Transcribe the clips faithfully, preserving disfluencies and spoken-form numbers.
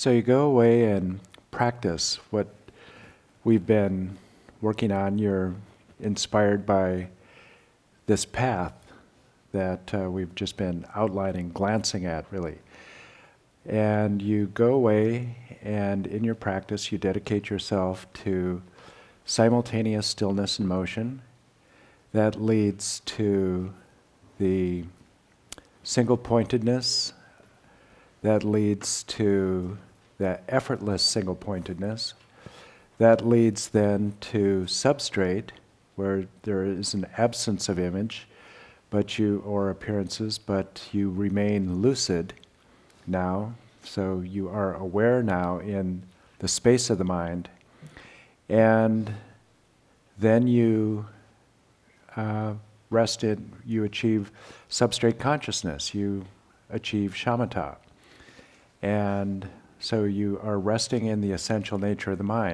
So you go away and practice what we've been working on. You're inspired by this path that uh, we've just been outlining, glancing at, really. And you go away, and in your practice, you dedicate yourself to simultaneous stillness and motion. That leads to the single-pointedness. That leads to that effortless single-pointedness. That leads then to substrate, where there is an absence of image, but you or appearances, but you remain lucid now. So you are aware now in the space of the mind, and then you uh, rest in. You achieve substrate consciousness. You achieve shamatha. And so you are resting in the essential nature of the mind.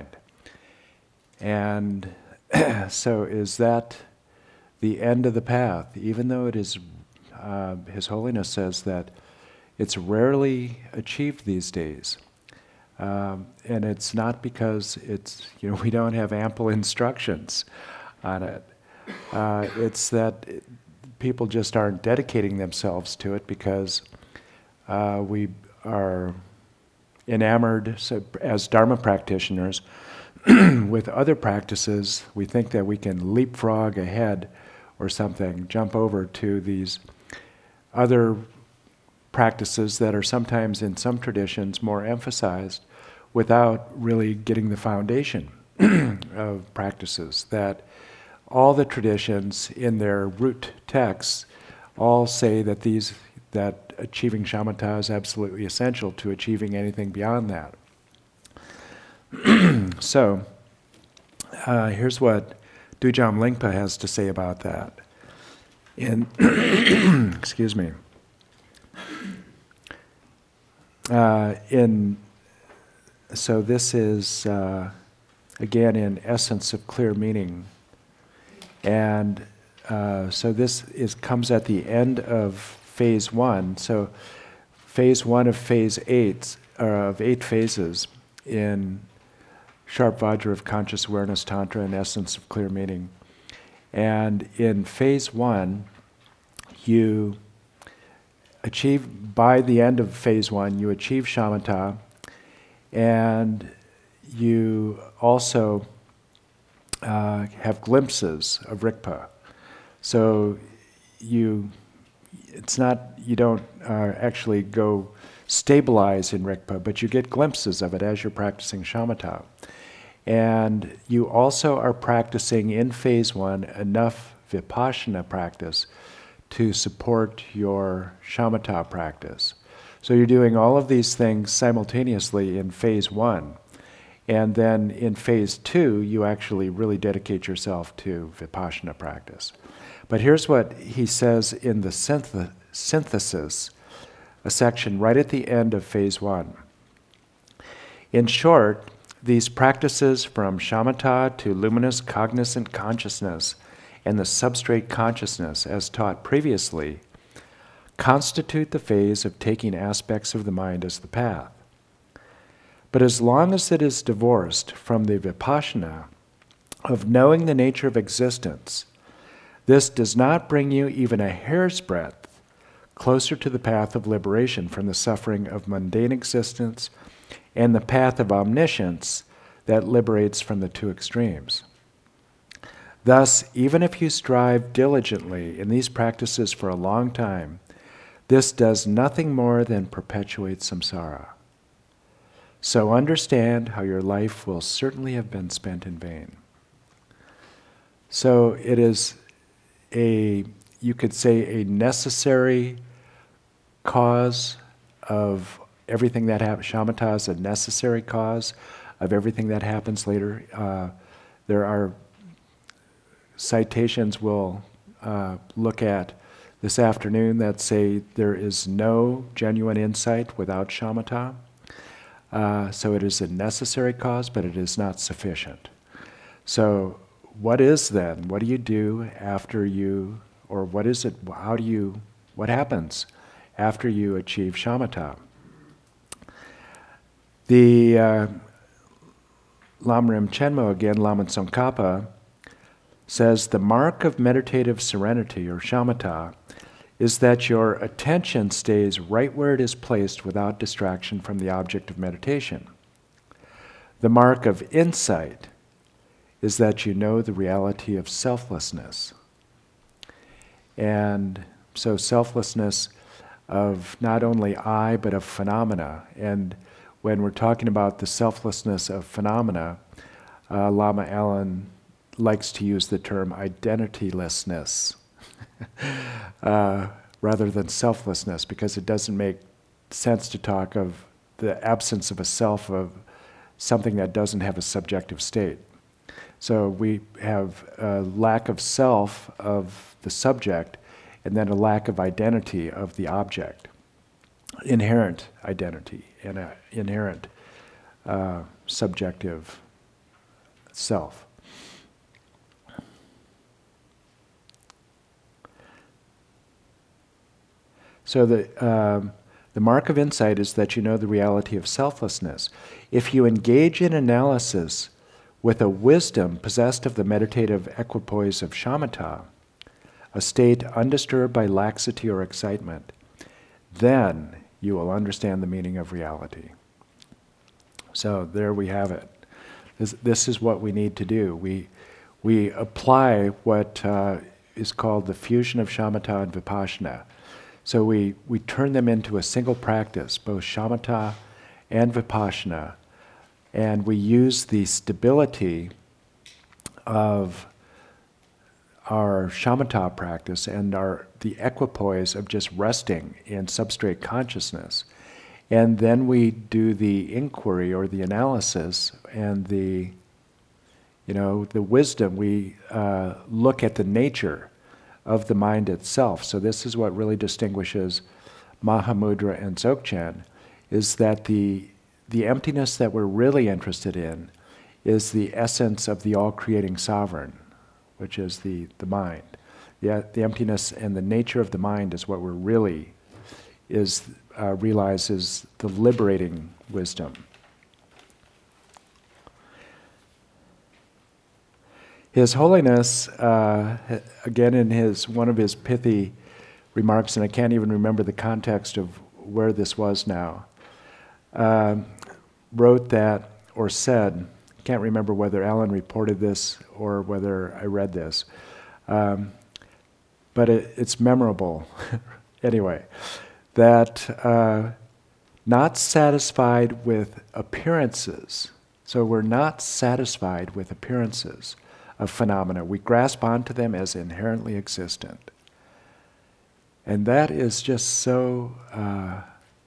And so is that the end of the path? Even though it is, uh, His Holiness says that it's rarely achieved these days. Um, and it's not because it's, you know, we don't have ample instructions on it. Uh, it's that it, people just aren't dedicating themselves to it because uh, we are enamored, so as Dharma practitioners, with other practices. We think that we can leapfrog ahead or something, jump over to these other practices that are sometimes in some traditions more emphasized without really getting the foundation of practices. That all the traditions in their root texts all say that these that achieving shamatha is absolutely essential to achieving anything beyond that. So, uh, here's what Dujam Lingpa has to say about that. In excuse me. Uh, in so this is uh, again in Essence of Clear Meaning, and uh, so this is comes at the end of phase one. So, phase one of phase eight, or of eight phases in Sharp Vajra of Conscious Awareness Tantra and Essence of Clear Meaning. And in phase one, you achieve, by the end of phase one, you achieve shamatha, and you also uh, have glimpses of Rigpa. So you, it's not, you don't uh, actually go stabilize in Rigpa, but you get glimpses of it as you're practicing shamatha. And you also are practicing in phase one enough vipassana practice to support your shamatha practice. So you're doing all of these things simultaneously in phase one. And then in phase two, you actually really dedicate yourself to vipassana practice. But here's what he says in the synth- synthesis, a section right at the end of phase one. In short, these practices from shamatha to luminous cognizant consciousness and the substrate consciousness, as taught previously, constitute the phase of taking aspects of the mind as the path. But as long as it is divorced from the vipassana of knowing the nature of existence, this does not bring you even a hair's breadth closer to the path of liberation from the suffering of mundane existence and the path of omniscience that liberates from the two extremes. Thus, even if you strive diligently in these practices for a long time, this does nothing more than perpetuate samsara. So understand how your life will certainly have been spent in vain. So it is a, you could say, a necessary cause of everything that happens. Shamatha is a necessary cause of everything that happens later. Uh, there are citations we'll uh, look at this afternoon that say there is no genuine insight without shamatha. Uh, so it is a necessary cause, but it is not sufficient. So what is then? What do you do after you, or what is it, how do you, what happens after you achieve shamatha? The uh, Lam Rim Chenmo again, Lama Tsongkhapa, says the mark of meditative serenity, or shamatha, is that your attention stays right where it is placed without distraction from the object of meditation. The mark of insight is that you know the reality of selflessness. And so selflessness of not only I, but of phenomena. And when we're talking about the selflessness of phenomena, uh, Lama Allen likes to use the term identitylessness uh, rather than selflessness, because it doesn't make sense to talk of the absence of a self, of something that doesn't have a subjective state. So we have a lack of self of the subject, and then a lack of identity of the object, inherent identity and an inherent uh, subjective self. So the, um, the mark of insight is that you know the reality of selflessness. If you engage in analysis with a wisdom possessed of the meditative equipoise of shamatha, a state undisturbed by laxity or excitement, then you will understand the meaning of reality. So there we have it. This, this is what we need to do. We, we apply what uh, is called the fusion of shamatha and vipassana. So we, we turn them into a single practice, both shamatha and vipassana, and we use the stability of our shamatha practice and our the equipoise of just resting in substrate consciousness. And then we do the inquiry or the analysis and the, you know, the wisdom. We uh, look at the nature of the mind itself. So this is what really distinguishes Mahamudra and Dzogchen, is that the, the emptiness that we're really interested in is the essence of the all-creating sovereign, which is the, the mind. The, the emptiness and the nature of the mind is what we're really, is uh, realizes the liberating wisdom. His Holiness, uh, again in his one of his pithy remarks, and I can't even remember the context of where this was now, uh, wrote that, or said, can't remember whether Alan reported this or whether I read this, um, but it, it's memorable anyway, that uh, not satisfied with appearances, so we're not satisfied with appearances of phenomena. We grasp onto them as inherently existent. And that is just so uh,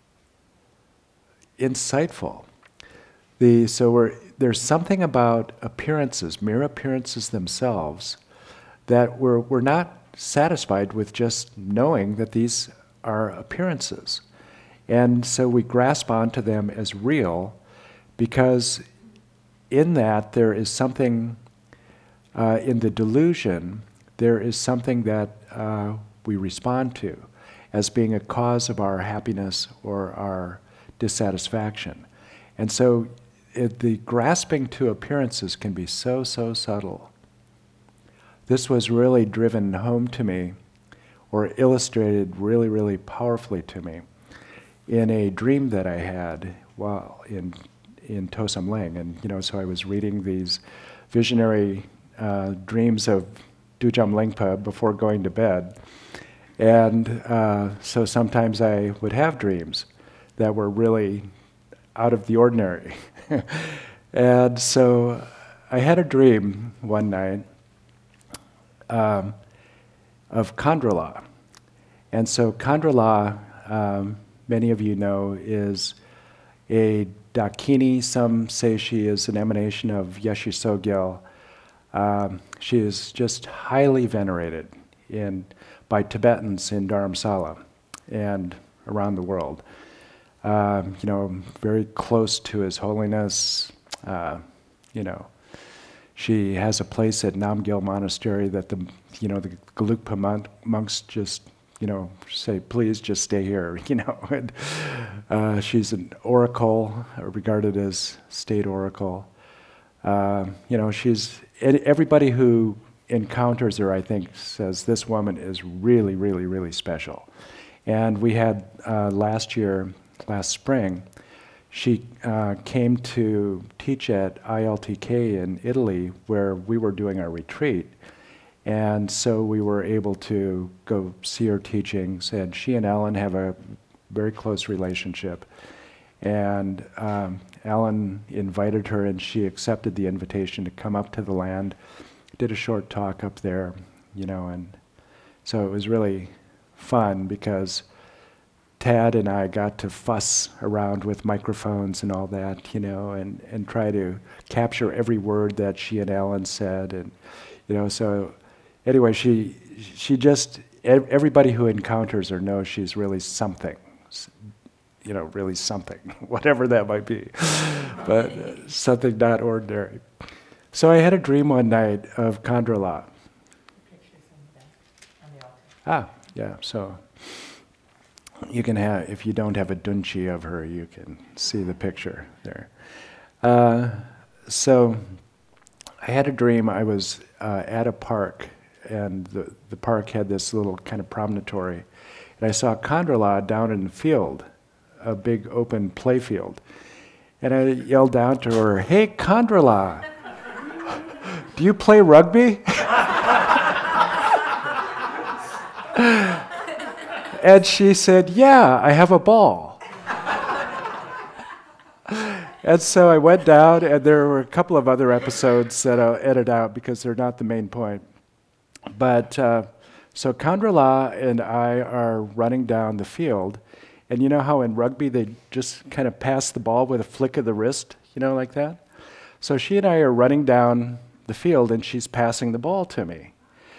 insightful. The, so we're, there's something about appearances, mere appearances themselves, that we're, we're not satisfied with just knowing that these are appearances. And so we grasp onto them as real, because in that there is something, uh, in the delusion, there is something that uh, we respond to as being a cause of our happiness or our dissatisfaction. And so it, the grasping to appearances can be so, so subtle. This was really driven home to me, or illustrated really, really powerfully to me, in a dream that I had while in in Tosam Leng. And you know, so I was reading these visionary uh, dreams of Dujam Lingpa before going to bed. And uh, so sometimes I would have dreams that were really out of the ordinary. And so I had a dream one night um, of Kandrala. And so Kandrala, um, many of you know, is a Dakini. Some say she is an emanation of Yeshe Tsogyal. Um, she is just highly venerated in by Tibetans in Dharamsala and around the world. Um, you know, very close to His Holiness. Uh, you know, she has a place at Namgyal Monastery that the, you know, the Gelugpa mon- monks just you know, say, please just stay here, you know. And, uh, she's an oracle, regarded as state oracle. Uh, you know, she's, everybody who encounters her, I think, says this woman is really, really, really special. And we had uh, last year, last spring, she uh, came to teach at I L T K in Italy, where we were doing our retreat. And so we were able to go see her teachings, and she and Alan have a very close relationship. And um, Alan invited her, and she accepted the invitation to come up to the land, did a short talk up there, you know, and so it was really fun because Tad and I got to fuss around with microphones and all that, you know, and, and try to capture every word that she and Alan said, and, you know, so anyway, she she just, everybody who encounters her knows she's really something, you know, really something, whatever that might be, but uh, something not ordinary. So I had a dream one night of Kandrala. Ah, yeah, so you can have, if you don't have a dunchi of her, you can see the picture there. Uh, so I had a dream. I was uh, at a park, and the, the park had this little kind of promontory, and I saw Kandrala down in the field, a big open play field. And I yelled down to her, "Hey, Kandrala, do you play rugby?" And she said, "Yeah, I have a ball." And so I went down, and there were a couple of other episodes that I'll edit out because they're not the main point. But uh, so Kandrala and I are running down the field, and you know how in rugby they just kind of pass the ball with a flick of the wrist, you know, like that? So she and I are running down the field, and she's passing the ball to me.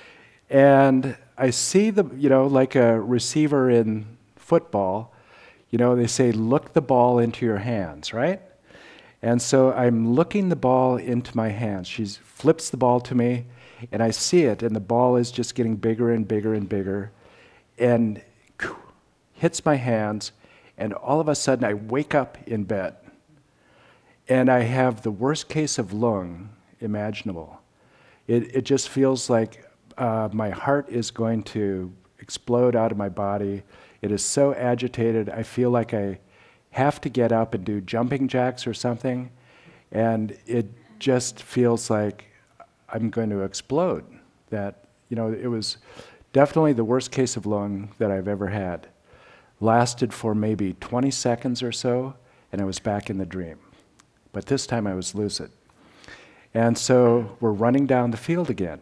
And I see the, you know, like a receiver in football, you know, they say, look the ball into your hands, right? And so I'm looking the ball into my hands. She flips the ball to me, and I see it, and the ball is just getting bigger and bigger and bigger, and hits my hands, and all of a sudden I wake up in bed, and I have the worst case of lung imaginable. It, it just feels like uh, my heart is going to explode out of my body. It is so agitated, I feel like I have to get up and do jumping jacks or something, and it just feels like I'm going to explode. That, you know, it was definitely the worst case of lung that I've ever had. Lasted for maybe twenty seconds or so, and I was back in the dream. But this time I was lucid. And so we're running down the field again.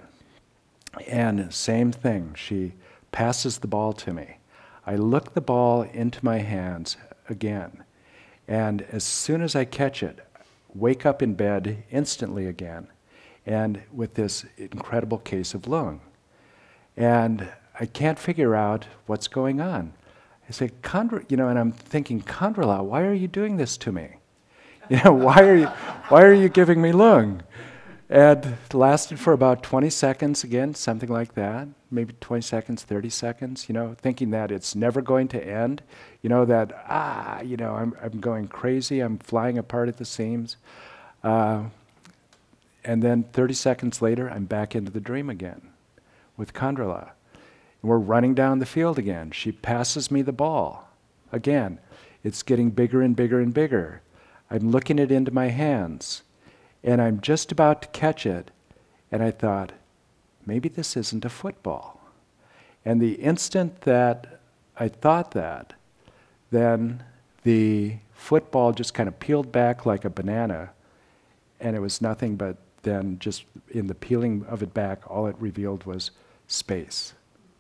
And same thing, she passes the ball to me. I look the ball into my hands again. And as soon as I catch it, wake up in bed instantly again, and with this incredible case of lung. And I can't figure out what's going on. I say, Kandra, you know, and I'm thinking, Kandrala, why are you doing this to me? You know, why are you, why are you giving me lung? And it lasted for about twenty seconds again, something like that, maybe twenty seconds, thirty seconds, you know, thinking that it's never going to end, you know, that, ah, you know, I'm, I'm going crazy, I'm flying apart at the seams. Uh, and then thirty seconds later, I'm back into the dream again with Kandrala. And we're running down the field again. She passes me the ball. Again, it's getting bigger and bigger and bigger. I'm looking it into my hands, and I'm just about to catch it, and I thought, maybe this isn't a football. And the instant that I thought that, then the football just kind of peeled back like a banana, and it was nothing but then just in the peeling of it back, all it revealed was space.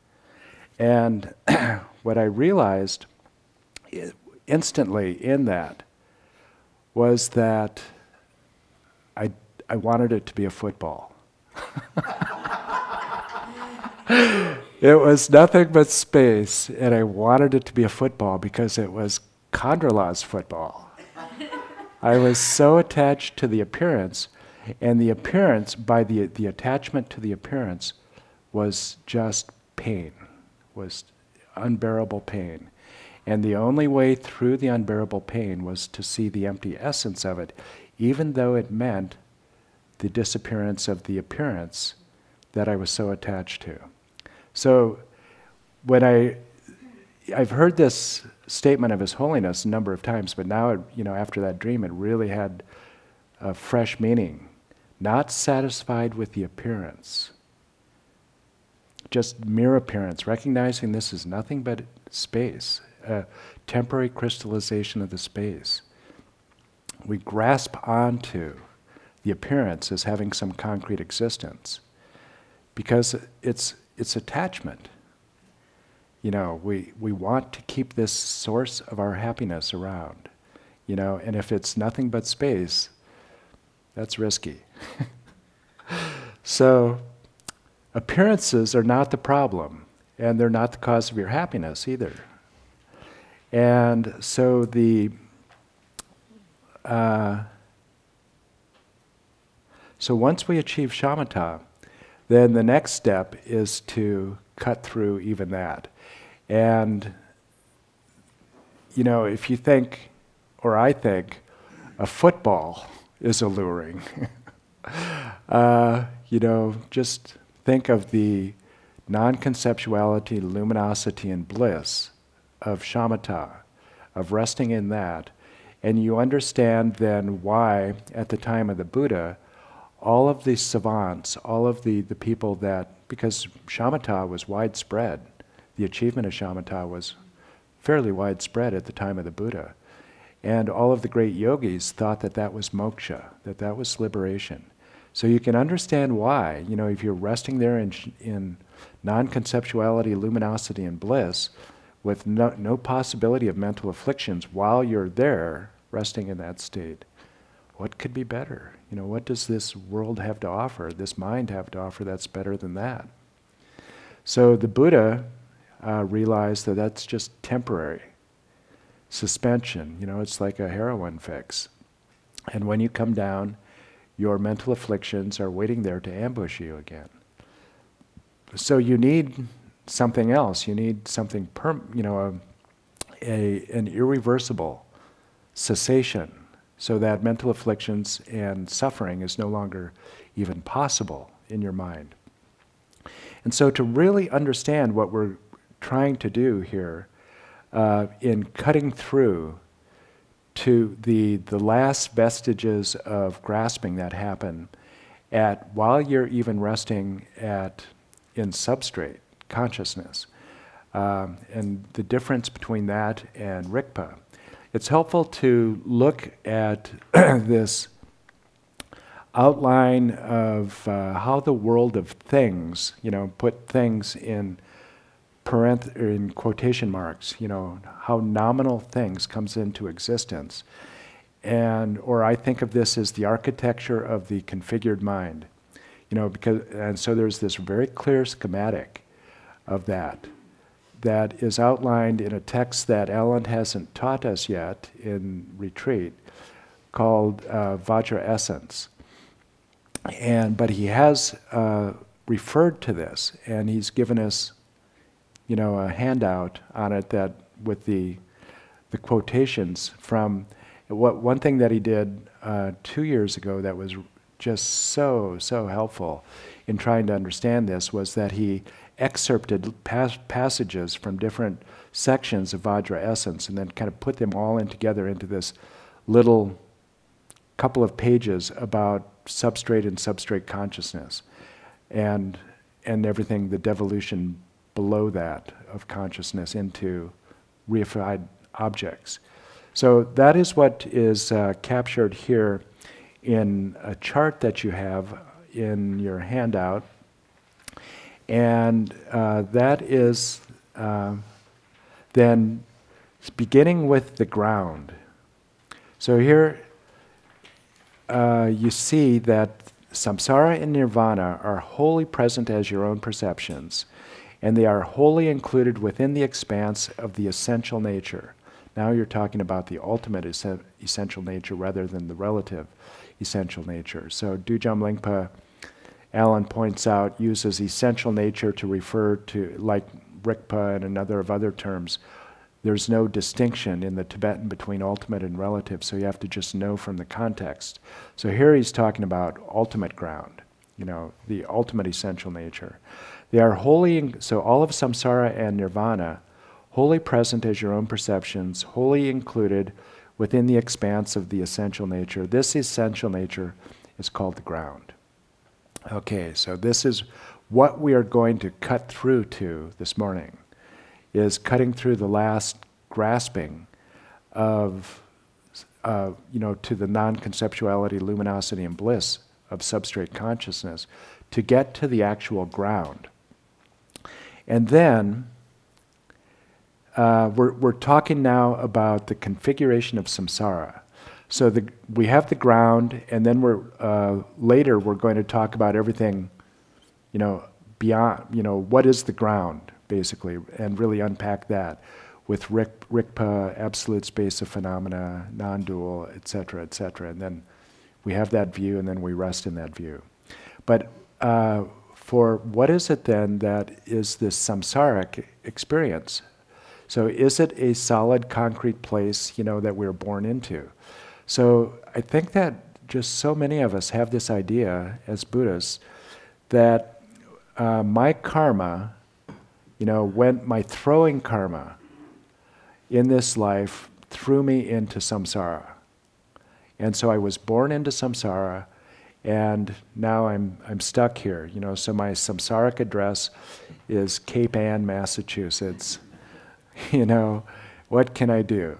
And what I realized instantly in that was that I, I wanted it to be a football. It was nothing but space, and I wanted it to be a football because it was Kandrala's football. I was so attached to the appearance, and the appearance, by the, the attachment to the appearance, was just pain, was unbearable pain. And the only way through the unbearable pain was to see the empty essence of it, even though it meant the disappearance of the appearance that I was so attached to. So when I, I've heard this statement of His Holiness a number of times, but now, it, you know, after that dream, it really had a fresh meaning. Not satisfied with the appearance, just mere appearance, recognizing this is nothing but space, a temporary crystallization of the space. We grasp onto the appearance as having some concrete existence because it's it's attachment. You know, we, we want to keep this source of our happiness around, you know, and if it's nothing but space, that's risky. So, appearances are not the problem, and they're not the cause of your happiness either. And so the uh, so once we achieve shamatha, then the next step is to cut through even that. And you know, if you think, or I think, a football is alluring. uh, you know, just think of the non-conceptuality, luminosity, and bliss of shamatha, of resting in that, and you understand then why, at the time of the Buddha, all of the savants, all of the, the people that, because shamatha was widespread, the achievement of shamatha was fairly widespread at the time of the Buddha. And all of the great yogis thought that that was moksha, that that was liberation. So you can understand why, you know, if you're resting there in, in non-conceptuality, luminosity, and bliss, with no, no possibility of mental afflictions while you're there, resting in that state, what could be better? You know, what does this world have to offer, this mind have to offer that's better than that? So the Buddha uh, realized that that's just temporary. Suspension, you know, it's like a heroin fix. And when you come down, your mental afflictions are waiting there to ambush you again. So you need something else. You need something, perm, you know, a, a, an irreversible cessation so that mental afflictions and suffering is no longer even possible in your mind. And so to really understand what we're trying to do here uh, in cutting through to the, the last vestiges of grasping that happen at, while you're even resting at, in substrate consciousness, um, and the difference between that and Rigpa. It's helpful to look at this outline of uh, how the world of things, you know, put things in parenth- or in quotation marks, you know, how nominal things comes into existence. And, or I think of this as the architecture of the configured mind, you know, because, and so there's this very clear schematic of that, that is outlined in a text that Alan hasn't taught us yet in retreat, called uh, Vajra Essence. And, but he has uh, referred to this, and he's given us, you know, a handout on it that with the the quotations from what one thing that he did uh, two years ago that was just so so helpful in trying to understand this was that he excerpted pas- passages from different sections of Vajra Essence and then kind of put them all in together into this little couple of pages about substrate and substrate consciousness and and everything, the devolution below that of consciousness into reified objects. So that is what is uh, captured here in a chart that you have in your handout. And uh, that is uh, then beginning with the ground. So here uh, you see that samsara and nirvana are wholly present as your own perceptions, and they are wholly included within the expanse of the essential nature. Now you're talking about the ultimate es- essential nature rather than the relative essential nature. So Dujam Lingpa, Alan points out, uses essential nature to refer to, like Rigpa and another of other terms, there's no distinction in the Tibetan between ultimate and relative, so you have to just know from the context. So here he's talking about ultimate ground, you know, the ultimate essential nature. They are wholly, in, so all of samsara and nirvana, wholly present as your own perceptions, wholly included within the expanse of the essential nature. This essential nature is called the ground. Okay, so this is what we are going to cut through to this morning, is cutting through the last grasping of, uh, you know, to the non-conceptuality, luminosity, and bliss of substrate consciousness to get to the actual ground. And then uh, we're, we're talking now about the configuration of samsara. So the, we have the ground, and then we're uh, later we're going to talk about everything, you know, beyond, you know, what is the ground, basically, and really unpack that with Rik, Rigpa, absolute space of phenomena, non-dual, et cetera, et cetera. And then we have that view, and then we rest in that view. But uh, for what is it then that is this samsaric experience? So is it a solid, concrete place, you know, that we're born into? So I think that just so many of us have this idea as Buddhists that uh, my karma, you know, when my throwing karma in this life threw me into samsara. And so I was born into samsara, and now I'm I'm stuck here. You know, so my samsaric address is Cape Ann, Massachusetts. You know, what can I do?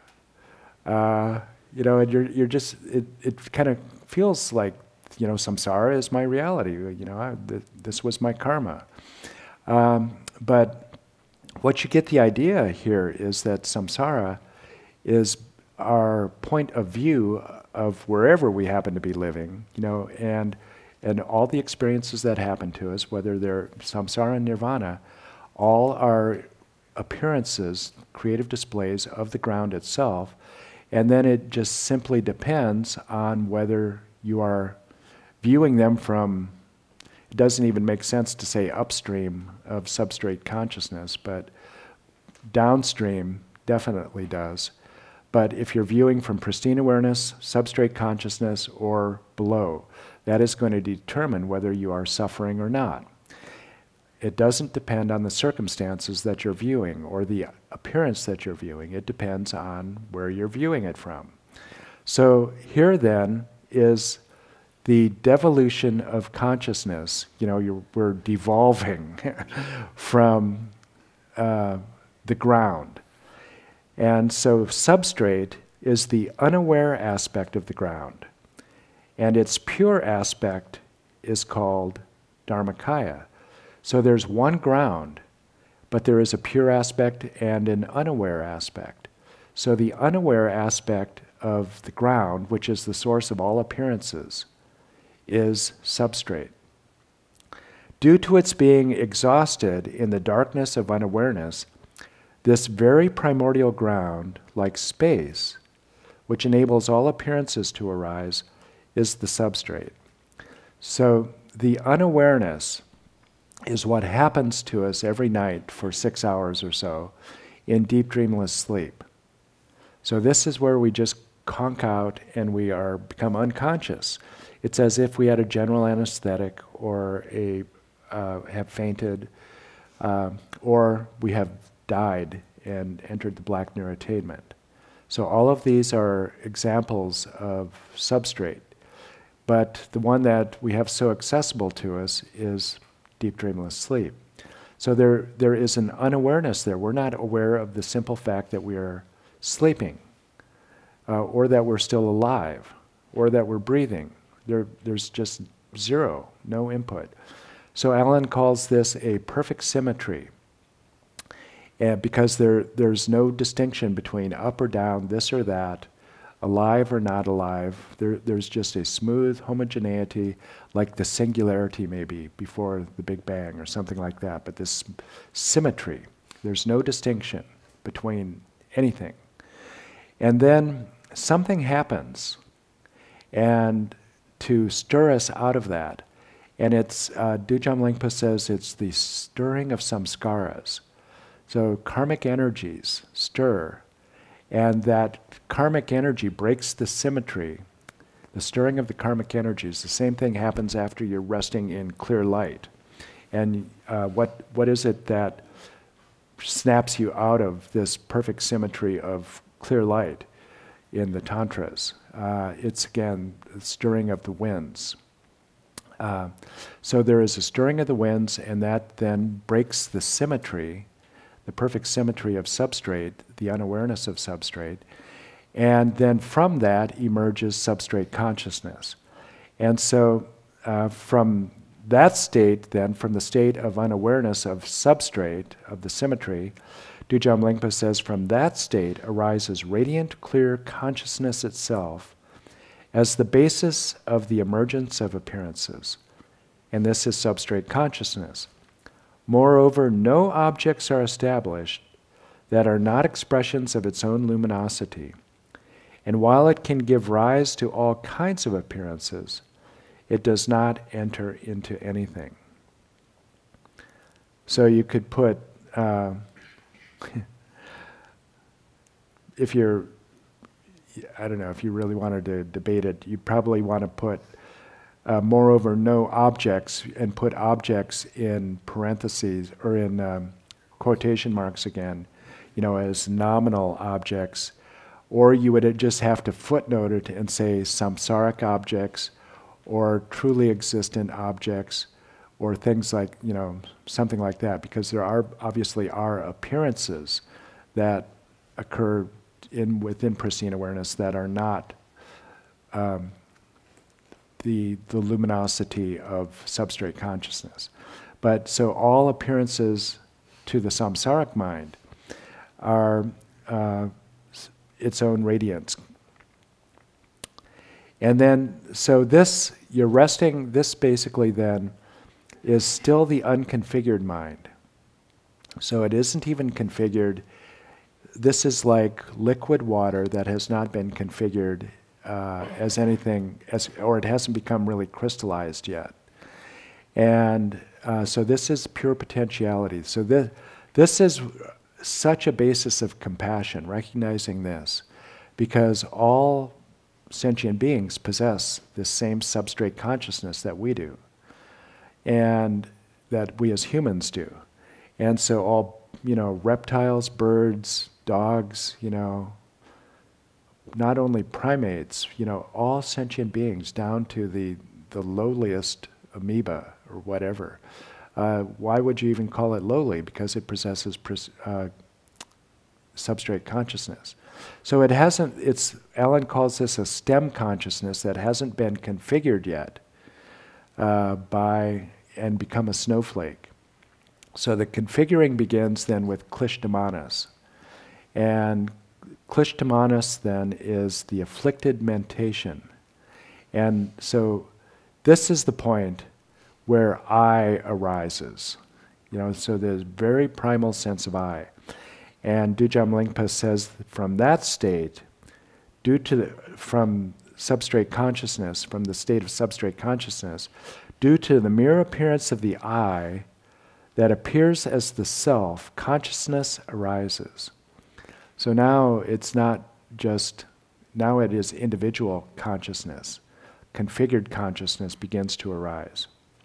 Uh, you know, and you're you're just it it kind of feels like, you know, samsara is my reality. You know, I, th- this was my karma. Um, but what you get the idea here is that samsara is our point of view of wherever we happen to be living, you know, and and all the experiences that happen to us, whether they're samsara and nirvana, all are appearances, creative displays of the ground itself, and then it just simply depends on whether you are viewing them from, it doesn't even make sense to say upstream of substrate consciousness, but downstream definitely does. But if you're viewing from pristine awareness, substrate consciousness, or below, that is going to determine whether you are suffering or not. It doesn't depend on the circumstances that you're viewing or the appearance that you're viewing. It depends on where you're viewing it from. So here then is the devolution of consciousness. You know, you're, we're devolving from uh, the ground. And so substrate is the unaware aspect of the ground. And its pure aspect is called Dharmakaya. So there's one ground, but there is a pure aspect and an unaware aspect. So the unaware aspect of the ground, which is the source of all appearances, is substrate. Due to its being exhausted in the darkness of unawareness, this very primordial ground, like space, which enables all appearances to arise, is the substrate. So the unawareness is what happens to us every night for six hours or so in deep dreamless sleep. So this is where we just conk out and we are become unconscious. It's as if we had a general anesthetic or a uh, have fainted, uh, or we have died and entered the black near attainment. So all of these are examples of substrate. But the one that we have so accessible to us is deep dreamless sleep. So there, there is an unawareness there. We're not aware of the simple fact that we are sleeping, uh, or that we're still alive, or that we're breathing. There, there's just zero, no input. So Alan calls this a perfect symmetry, and because there, there's no distinction between up or down, this or that, alive or not alive. There, there's just a smooth homogeneity, like the singularity maybe before the Big Bang or something like that, but this symmetry. There's no distinction between anything. And then something happens, and to stir us out of that, and it's, uh, Dujam Lingpa says it's the stirring of samskaras. So karmic energies stir, and that karmic energy breaks the symmetry. The stirring of the karmic energies, the same thing happens after you're resting in clear light. And uh, what what is it that snaps you out of this perfect symmetry of clear light in the Tantras? Uh, it's again the stirring of the winds. Uh, so there is a stirring of the winds, and that then breaks the symmetry, the perfect symmetry of substrate, the unawareness of substrate. And then from that emerges substrate consciousness. And so uh, from that state, then, from the state of unawareness of substrate, of the symmetry, Dujam Lingpa says, from that state arises radiant, clear consciousness itself as the basis of the emergence of appearances. And this is substrate consciousness. Moreover, no objects are established that are not expressions of its own luminosity. And while it can give rise to all kinds of appearances, it does not enter into anything. So you could put, uh, if you're, I don't know, if you really wanted to debate it, you probably want to put, uh, moreover, no objects, and put objects in parentheses, or in um, quotation marks again, you know, as nominal objects. Or you would just have to footnote it and say samsaric objects, or truly existent objects, or things like, you know, something like that, because there are obviously are appearances that occur in within pristine awareness that are not um, the the luminosity of substrate consciousness. But so all appearances to the samsaric mind are uh, its own radiance. And then, so this, you're resting, this basically then is still the unconfigured mind. So it isn't even configured. This is like liquid water that has not been configured uh, as anything, as, or it hasn't become really crystallized yet. And uh, so this is pure potentiality. So this, this is such a basis of compassion, recognizing this, because all sentient beings possess this same substrate consciousness that we do, and that we as humans do. And so all, you know, reptiles, birds, dogs, you know, not only primates, you know, all sentient beings down to the, the lowliest amoeba or whatever. Uh, why would you even call it lowly? Because it possesses pres- uh, substrate consciousness. So it hasn't, it's, Alan calls this a stem consciousness that hasn't been configured yet uh, by, and become a snowflake. So the configuring begins then with Klishta-manas. And Klishta-manas then is the afflicted mentation. And so this is the point where I arises. You know, so there's very primal sense of I. And Dujam Lingpa says from that state, due to the, from substrate consciousness, from the state of substrate consciousness, due to the mere appearance of the I that appears as the self, consciousness arises. So now it's not just, now it is individual consciousness. Configured consciousness begins to arise.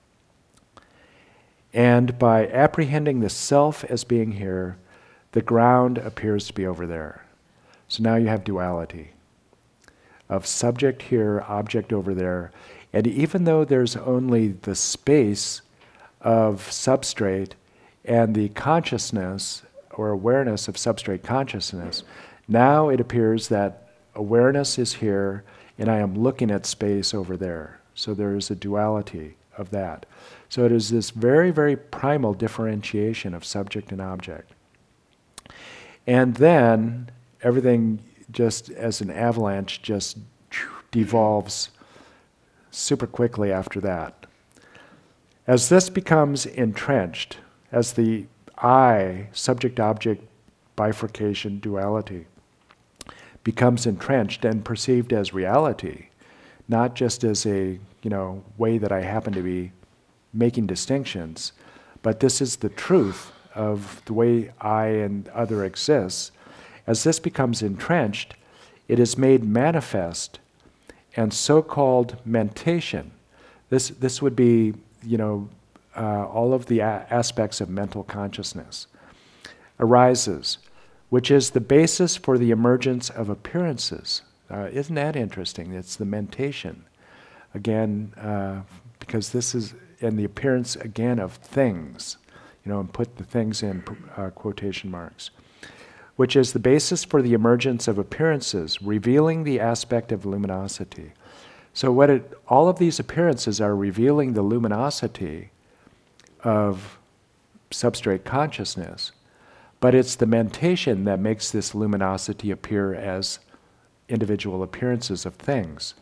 And by apprehending the self as being here, the ground appears to be over there. So now you have duality of subject here, object over there. And even though there's only the space of substrate and the consciousness or awareness of substrate consciousness, now it appears that awareness is here and I am looking at space over there. So there is a duality of that. So it is this very, very primal differentiation of subject and object. And then everything just as an avalanche just devolves super quickly after that. As this becomes entrenched, as the I, subject-object bifurcation duality, becomes entrenched and perceived as reality, not just as a, you know, way that I happen to be making distinctions, but this is the truth of the way I and other exists, as this becomes entrenched, it is made manifest, and so-called mentation. This this would be, you know, uh, all of the a- aspects of mental consciousness arises, which is the basis for the emergence of appearances. Uh, isn't that interesting? It's the mentation. Again, uh, because this is in the appearance again of things, you know, and put the things in uh, quotation marks, which is the basis for the emergence of appearances, revealing the aspect of luminosity. So what it, all of these appearances are revealing the luminosity of substrate consciousness, but it's the mentation that makes this luminosity appear as individual appearances of things.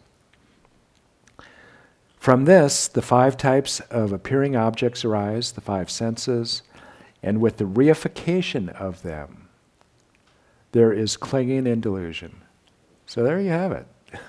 From this, the five types of appearing objects arise, the five senses, and with the reification of them, there is clinging and delusion. So there you have it.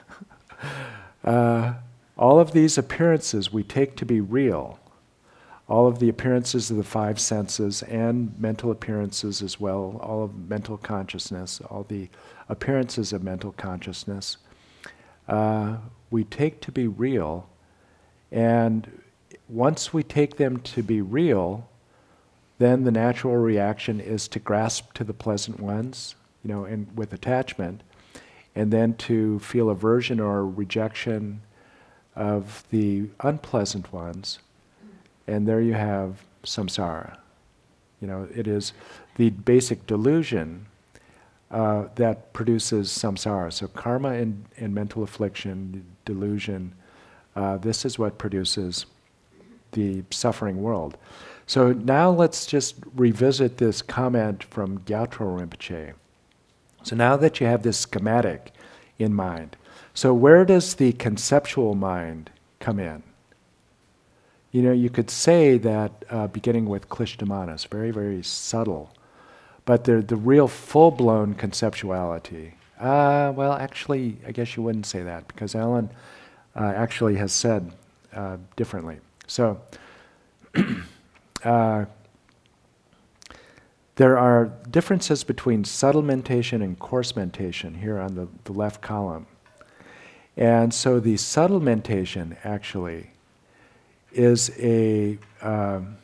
uh, all of these appearances we take to be real. All of the appearances of the five senses and mental appearances as well, all of mental consciousness, all the appearances of mental consciousness, uh, we take to be real. And once we take them to be real, then the natural reaction is to grasp to the pleasant ones, you know, and with attachment, and then to feel aversion or rejection of the unpleasant ones. And there you have samsara. You know, it is the basic delusion uh, that produces samsara. So karma and, and mental affliction, delusion, uh, this is what produces the suffering world. So now let's just revisit this comment from Gyatro Rinpoche. So now that you have this schematic in mind, so where does the conceptual mind come in? You know, you could say that uh, beginning with Klishta very, very subtle, but the the real full-blown conceptuality. Uh, well, actually, I guess you wouldn't say that because Alan uh, actually has said uh, differently. So uh, there are differences between subtle mentation and coarse mentation here on the, the left column. And so the subtle mentation actually is a um,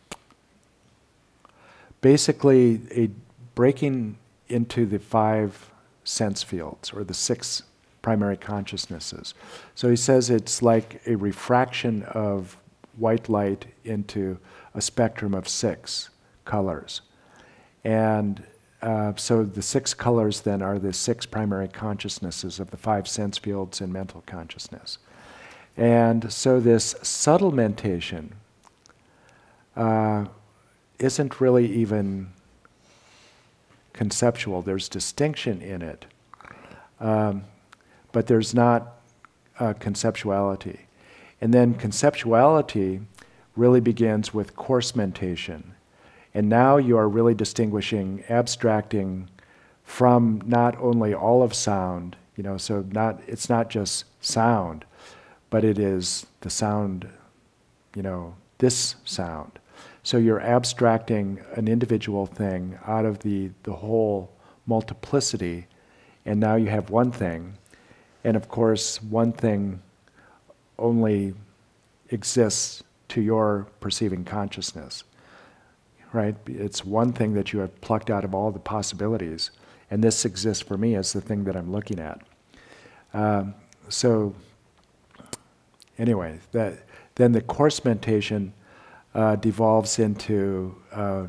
basically a breaking into the five sense fields or the six primary consciousnesses. So he says it's like a refraction of white light into a spectrum of six colors. And uh, so the six colors then are the six primary consciousnesses of the five sense fields in mental consciousness. And so this subtle mentation uh, isn't really even conceptual. There's distinction in it, um, but there's not uh, conceptuality. And then conceptuality really begins with coarse mentation. And now you are really distinguishing, abstracting from not only all of sound, you know, so not it's not just sound, but it is the sound, you know, this sound. So you're abstracting an individual thing out of the, the whole multiplicity, and now you have one thing. And of course, one thing only exists to your perceiving consciousness, right? It's one thing that you have plucked out of all the possibilities, and this exists for me as the thing that I'm looking at. Um, so anyway, that, then the coarse mentation uh, devolves into uh,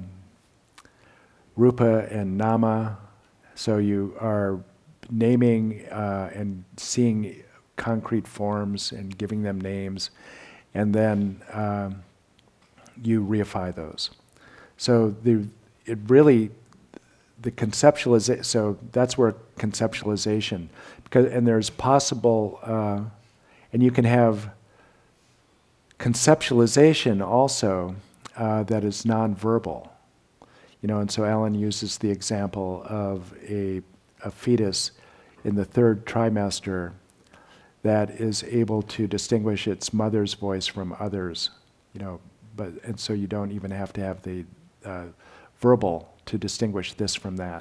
rupa and nama. So you are naming uh, and seeing concrete forms and giving them names, and then um, you reify those. So the it really the conceptualization. So that's where conceptualization, because and there's possible, uh, and you can have conceptualization also uh, that is nonverbal. You know, and so Alan uses the example of a, a fetus in the third trimester that is able to distinguish its mother's voice from others. You know, but and so you don't even have to have the uh, verbal to distinguish this from that.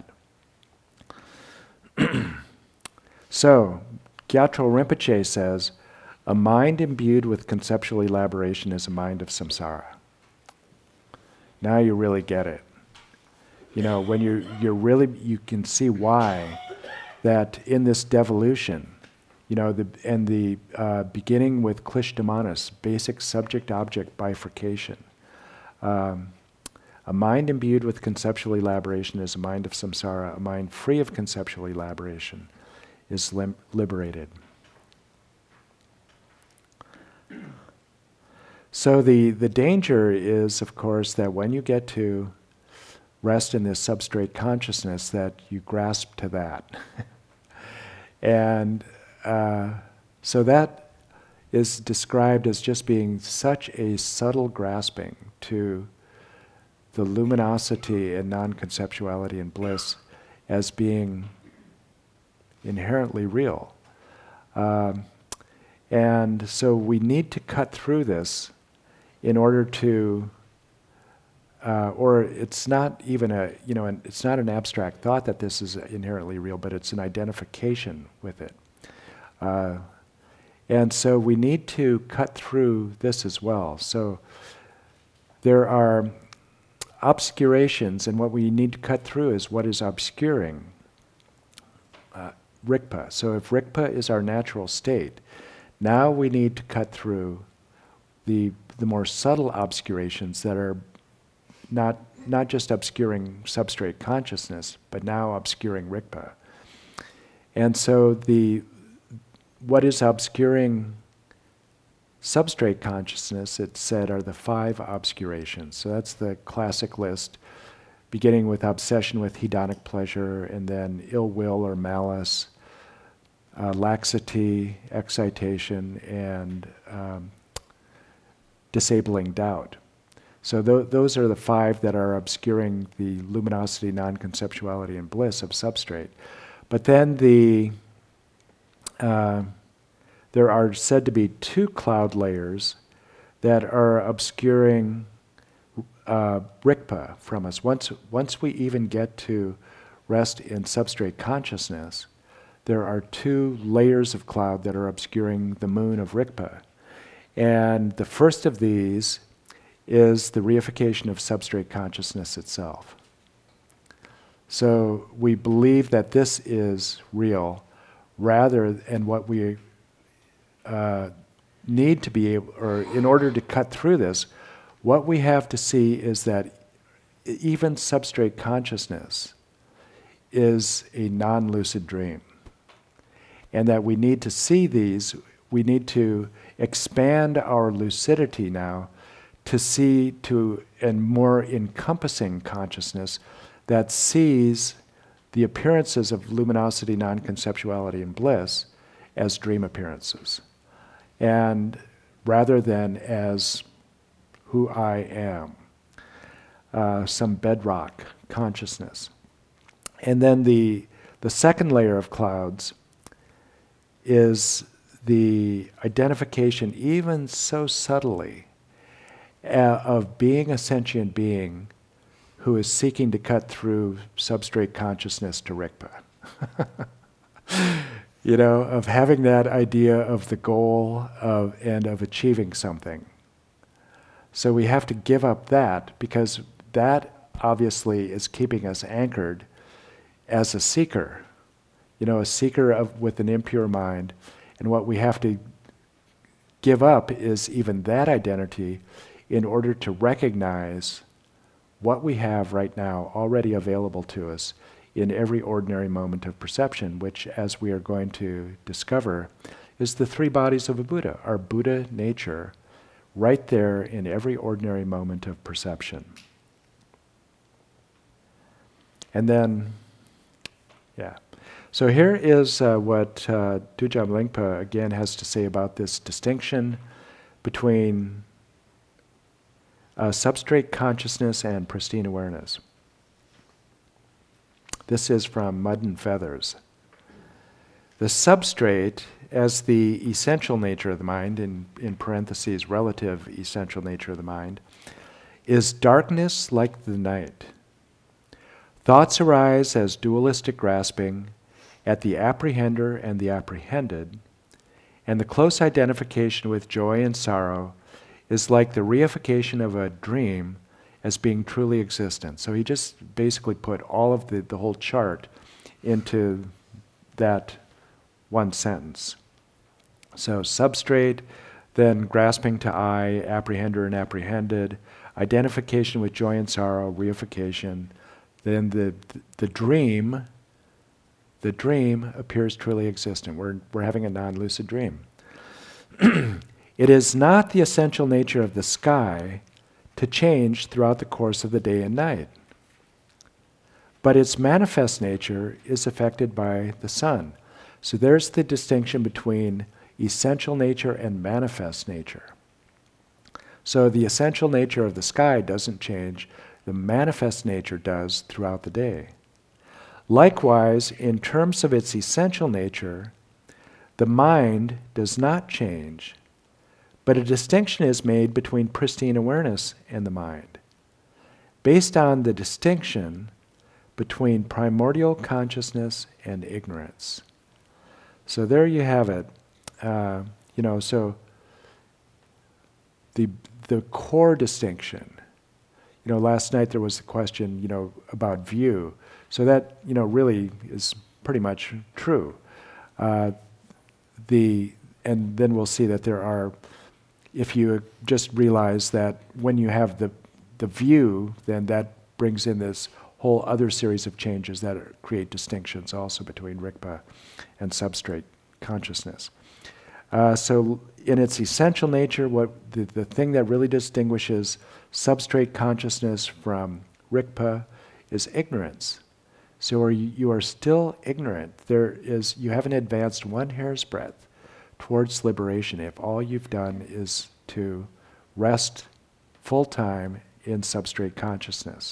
So, Gyatro Rinpoche says, a mind imbued with conceptual elaboration is a mind of samsara. Now you really get it. You know, when you're, you're really, you can see why that in this devolution, you know, the, and the uh, beginning with Klishta-manas, basic subject-object bifurcation, um, a mind imbued with conceptual elaboration is a mind of samsara. A mind free of conceptual elaboration is lim- liberated. So the, the danger is, of course, that when you get to rest in this substrate consciousness, that you grasp to that. And uh, so that is described as just being such a subtle grasping to the luminosity and non-conceptuality and bliss as being inherently real. Um, and so we need to cut through this in order to, uh, or it's not even a, you know, an, it's not an abstract thought that this is inherently real, but it's an identification with it. Uh, and so we need to cut through this as well. So there are obscurations, and what we need to cut through is what is obscuring uh, Rigpa. So if Rigpa is our natural state, now we need to cut through the the more subtle obscurations that are not not just obscuring substrate consciousness, but now obscuring Rigpa. And so the what is obscuring substrate consciousness, it's said, are the five obscurations. So that's the classic list, beginning with obsession with hedonic pleasure, and then ill will or malice, uh, laxity, excitation, and um, disabling doubt. So th- those are the five that are obscuring the luminosity, non-conceptuality, and bliss of substrate. But then the uh, there are said to be two cloud layers that are obscuring uh, Rigpa from us. Once, once we even get to rest in substrate consciousness, there are two layers of cloud that are obscuring the moon of Rigpa. And the first of these is the reification of substrate consciousness itself. So we believe that this is real, rather, and what we uh, need to be able, or in order to cut through this, what we have to see is that even substrate consciousness is a non-lucid dream. And that we need to see these, we need to expand our lucidity now to see to a more encompassing consciousness that sees the appearances of luminosity, non-conceptuality, and bliss as dream appearances, and rather than as who I am, uh, some bedrock consciousness. And then the the second layer of clouds is the identification, even so subtly, uh, of being a sentient being who is seeking to cut through substrate consciousness to Rigpa. You know, of having that idea of the goal of, and of achieving something. So we have to give up that, because that obviously is keeping us anchored as a seeker, you know, a seeker of, with an impure mind. And what we have to give up is even that identity in order to recognize what we have right now already available to us in every ordinary moment of perception, which, as we are going to discover, is the three bodies of a Buddha, our Buddha nature, right there in every ordinary moment of perception. And then, yeah. So here is uh, what uh, Dujam Lingpa again has to say about this distinction between uh, substrate consciousness and pristine awareness. This is from Mud and Feathers. The substrate, as the essential nature of the mind, in, in parentheses, relative essential nature of the mind, is darkness like the night, Thoughts arise as dualistic grasping at the apprehender and the apprehended, and the close identification with joy and sorrow is like the reification of a dream as being truly existent. So he just basically put all of the, the whole chart into that one sentence. So substrate, then grasping to I, apprehender and apprehended, identification with joy and sorrow, reification, then the, the dream, the dream appears truly existent. We're, we're having a non-lucid dream. It is not the essential nature of the sky to change throughout the course of the day and night, but its manifest nature is affected by the sun. So there's the distinction between essential nature and manifest nature. So the essential nature of the sky doesn't change, the manifest nature does throughout the day. Likewise, in terms of its essential nature, the mind does not change, but a distinction is made between pristine awareness and the mind, based on the distinction between primordial consciousness and ignorance. So there you have it. Uh, you know, so the the core distinction. You know, last night there was a question, you know, about view. So that, you know, really is pretty much true. Uh, the and then we'll see that there are, if you just realize that when you have the the view, then that brings in this whole other series of changes that are, create distinctions also between Rigpa and substrate consciousness. Uh, so in its essential nature, what the, the thing that really distinguishes substrate consciousness from Rigpa is ignorance. So are you, you are still ignorant. There is, you haven't advanced one hair's breadth towards liberation if all you've done is to rest full time in substrate consciousness.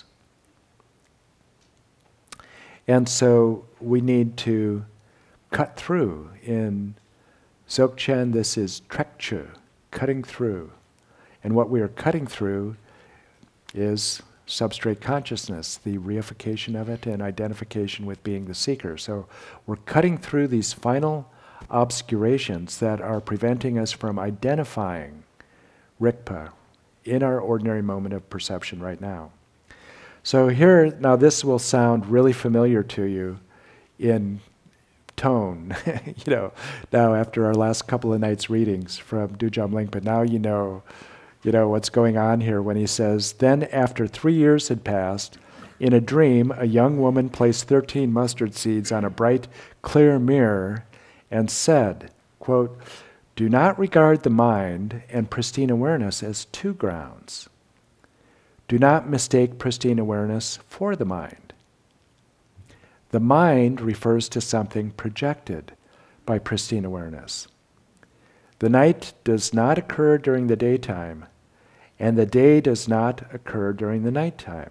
And so we need to cut through. In Dzogchen, this is trekchu, cutting through. And what we are cutting through is substrate consciousness, the reification of it and identification with being the seeker. So we're cutting through these final obscurations that are preventing us from identifying Rigpa in our ordinary moment of perception right now. So here, now this will sound really familiar to you in tone, you know, now after our last couple of nights' readings from Dujam Lingpa, now you know, you know what's going on here when he says, then after three years had passed, in a dream, a young woman placed thirteen mustard seeds on a bright, clear mirror and said, quote, do not regard the mind and pristine awareness as two grounds. Do not mistake pristine awareness for the mind. The mind refers to something projected by pristine awareness. The night does not occur during the daytime, and the day does not occur during the nighttime.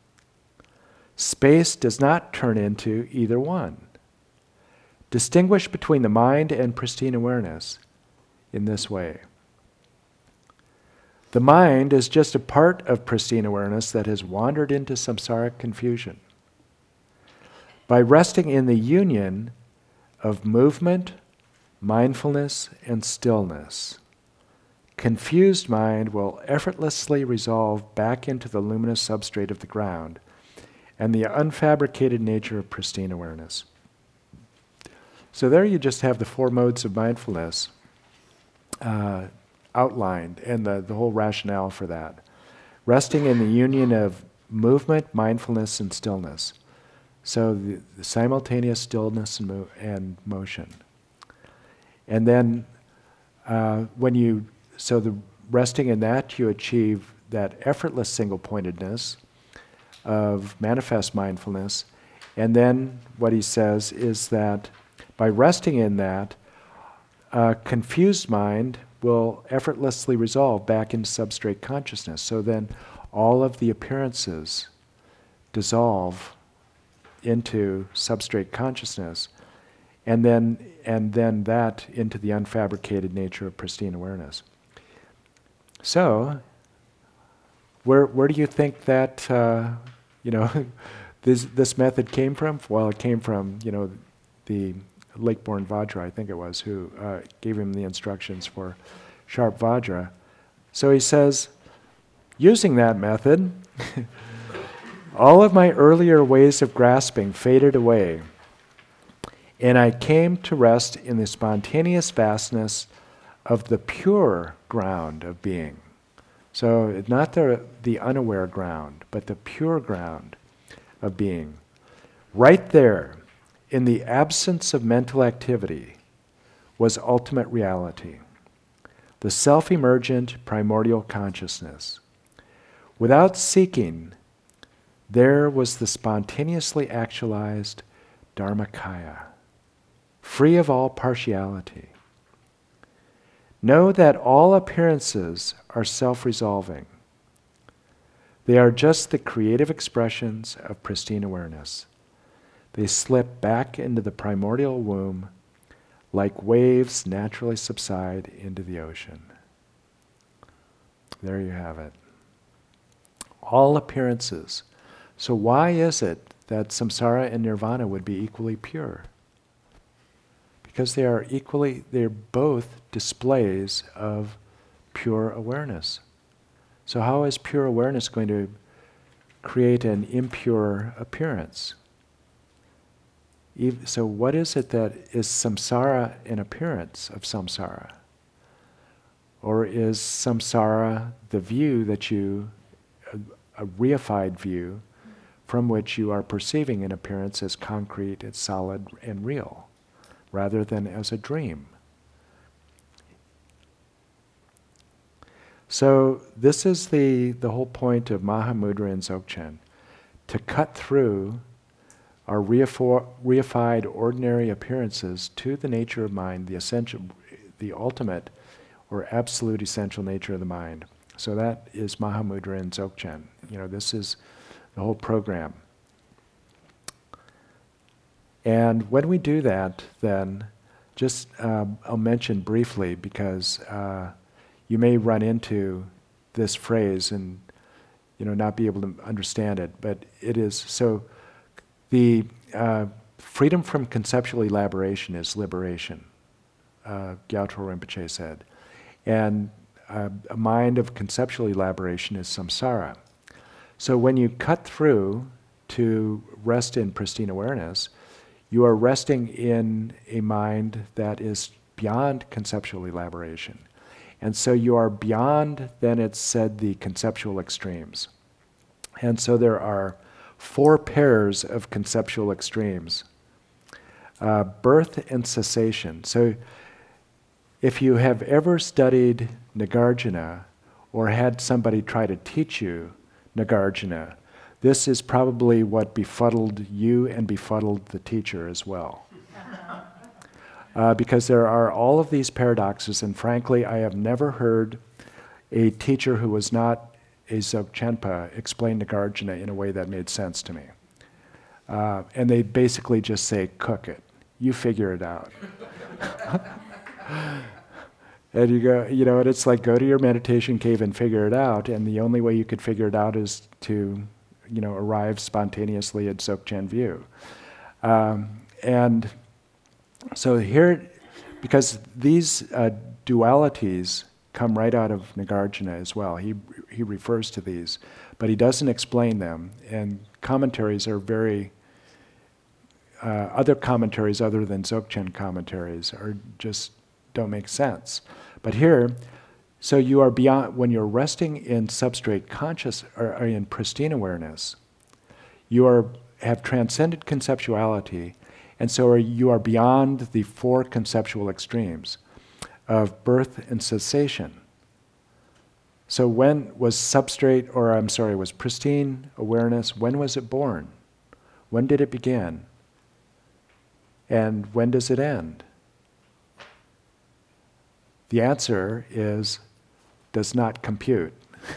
Space does not turn into either one. Distinguish between the mind and pristine awareness in this way. The mind is just a part of pristine awareness that has wandered into samsaric confusion. By resting in the union of movement, mindfulness, and stillness, confused mind will effortlessly resolve back into the luminous substrate of the ground and the unfabricated nature of pristine awareness. So there you just have the four modes of mindfulness uh, outlined and the, the whole rationale for that. Resting in the union of movement, mindfulness, and stillness. So the, the simultaneous stillness and, mo- and motion. And then uh, when you, so the resting in that, you achieve that effortless single-pointedness of manifest mindfulness. And then what he says is that by resting in that, a confused mind will effortlessly resolve back into substrate consciousness. So then all of the appearances dissolve into substrate consciousness, and then and then that into the unfabricated nature of pristine awareness. So, where where do you think that uh, you know this this method came from? Well, it came from, you know, the Lake-born Vajra, I think it was, who uh, gave him the instructions for sharp Vajra. So he says, using that method, all of my earlier ways of grasping faded away, and I came to rest in the spontaneous vastness of the pure ground of being. So not the, the unaware ground, but the pure ground of being. Right there, in the absence of mental activity, was ultimate reality, the self-emergent primordial consciousness. Without seeking, there was the spontaneously actualized Dharmakaya, free of all partiality. Know that all appearances are self-resolving. They are just the creative expressions of pristine awareness. They slip back into the primordial womb like waves naturally subside into the ocean. There you have it. All appearances. So why is it that samsara and nirvana would be equally pure? Because they are equally, they're both displays of pure awareness. So how is pure awareness going to create an impure appearance? So what is it that is samsara an appearance of samsara? Or is samsara the view that you, a, a reified view, from which you are perceiving an appearance as concrete, as solid, and real, rather than as a dream? So this is the, the whole point of Mahamudra and Dzogchen, to cut through our reifor- reified ordinary appearances to the nature of mind, the essential, the ultimate or absolute essential nature of the mind. So that is Mahamudra and Dzogchen. You know, this is the whole program. And when we do that, then, just uh, I'll mention briefly, because uh, you may run into this phrase and, you know, not be able to understand it, but it is, so the uh, freedom from conceptual elaboration is liberation, uh, Gyaltro Rinpoche said. And uh, a mind of conceptual elaboration is samsara. So when you cut through to rest in pristine awareness, you are resting in a mind that is beyond conceptual elaboration. And so you are beyond, then it's said, the conceptual extremes. And so there are four pairs of conceptual extremes. Uh, birth and cessation. So if you have ever studied Nagarjuna or had somebody try to teach you Nagarjuna, this is probably what befuddled you and befuddled the teacher as well. Uh, because there are all of these paradoxes, and frankly, I have never heard a teacher who was not a Dzogchenpa explain Nagarjuna in a way that made sense to me. Uh, and they basically just say, cook it. You figure it out. And you go, you know, and it's like, go to your meditation cave and figure it out, and the only way you could figure it out is to, you know, arrive spontaneously at Dzogchen view. Um, and so here, because these uh, dualities come right out of Nagarjuna as well. He he refers to these, but he doesn't explain them. And commentaries are very, uh, other commentaries other than Dzogchen commentaries are just don't make sense. But here, so you are beyond, when you're resting in substrate conscious, or, or in pristine awareness, you are have transcended conceptuality, and so are, you are beyond the four conceptual extremes of birth and cessation. So when was substrate, or I'm sorry, was pristine awareness, when was it born? When did it begin? And when does it end? The answer is, does not compute.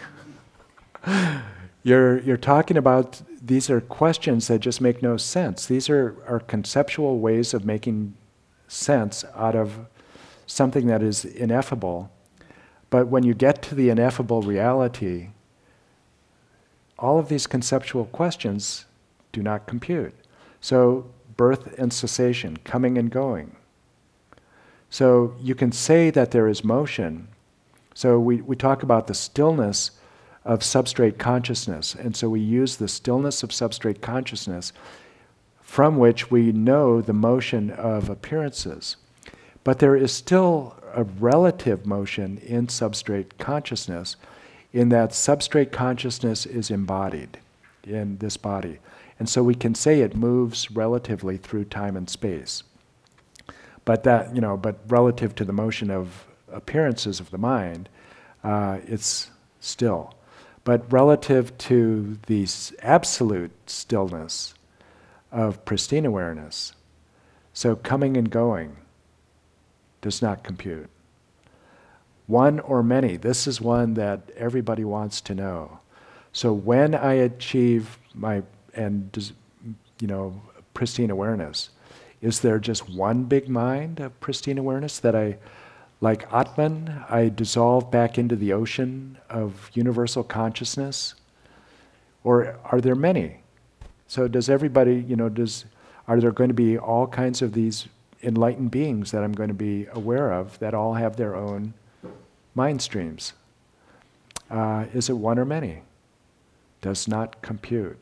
You're, you're talking about, these are questions that just make no sense. These are, are conceptual ways of making sense out of something that is ineffable. But when you get to the ineffable reality, all of these conceptual questions do not compute. So birth and cessation, coming and going. So you can say that there is motion. So we, we talk about the stillness of substrate consciousness. And so we use the stillness of substrate consciousness from which we know the motion of appearances. But there is still a relative motion in substrate consciousness, in that substrate consciousness is embodied in this body. And so we can say it moves relatively through time and space. But that, you know, but relative to the motion of appearances of the mind, uh, it's still. But relative to the s- absolute stillness of pristine awareness, so coming and going does not compute. One or many, this is one that everybody wants to know. So when I achieve my, and does- you know, pristine awareness, is there just one big mind of pristine awareness that I, like Atman, I dissolve back into the ocean of universal consciousness? Or are there many? So does everybody, you know, does, are there going to be all kinds of these enlightened beings that I'm going to be aware of that all have their own mind streams? Uh, is it one or many? Does not compute.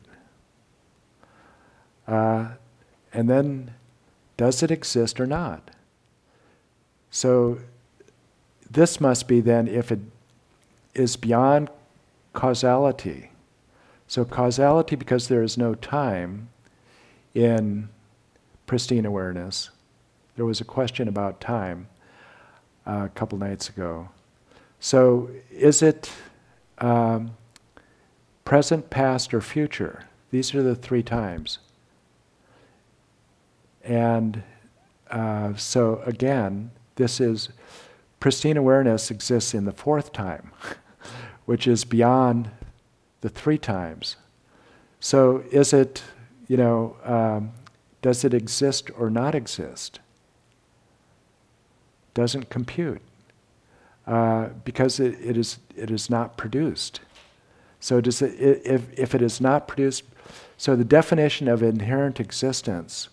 Uh, and then, does it exist or not? So this must be then, if it is beyond causality. So causality, because there is no time in pristine awareness. There was a question about time uh, a couple nights ago. So is it um, present, past, or future? These are the three times. And uh, so again, this is, pristine awareness exists in the fourth time, which is beyond the three times. So is it, you know, um, does it exist or not exist? Doesn't compute. Uh, because it, it is it is not produced. So does it, if, if it is not produced, so the definition of inherent existence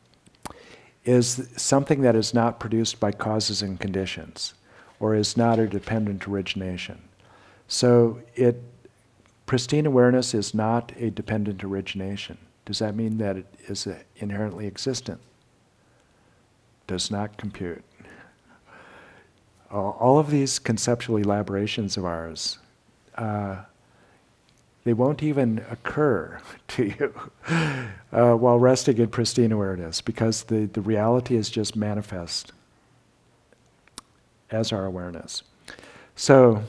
is something that is not produced by causes and conditions, or is not a dependent origination. So it, pristine awareness is not a dependent origination. Does that mean that it is a inherently existent? Does not compute. All of these conceptual elaborations of ours, uh, they won't even occur to you uh, while resting in pristine awareness, because the, the reality is just manifest as our awareness. So,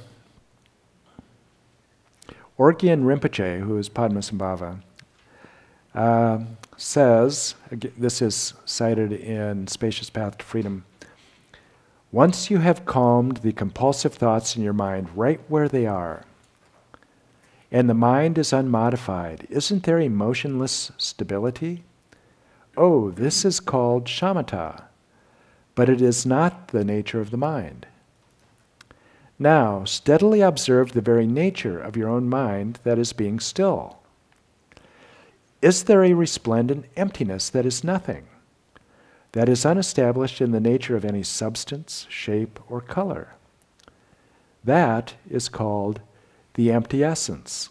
Orgyen Rinpoche, who is Padmasambhava, uh, says, again, this is cited in Spacious Path to Freedom, once you have calmed the compulsive thoughts in your mind right where they are, and the mind is unmodified, isn't there a motionless stability? Oh, this is called shamatha, but it is not the nature of the mind. Now, steadily observe the very nature of your own mind that is being still. Is there a resplendent emptiness that is nothing, that is unestablished in the nature of any substance, shape, or color? That is called the empty essence.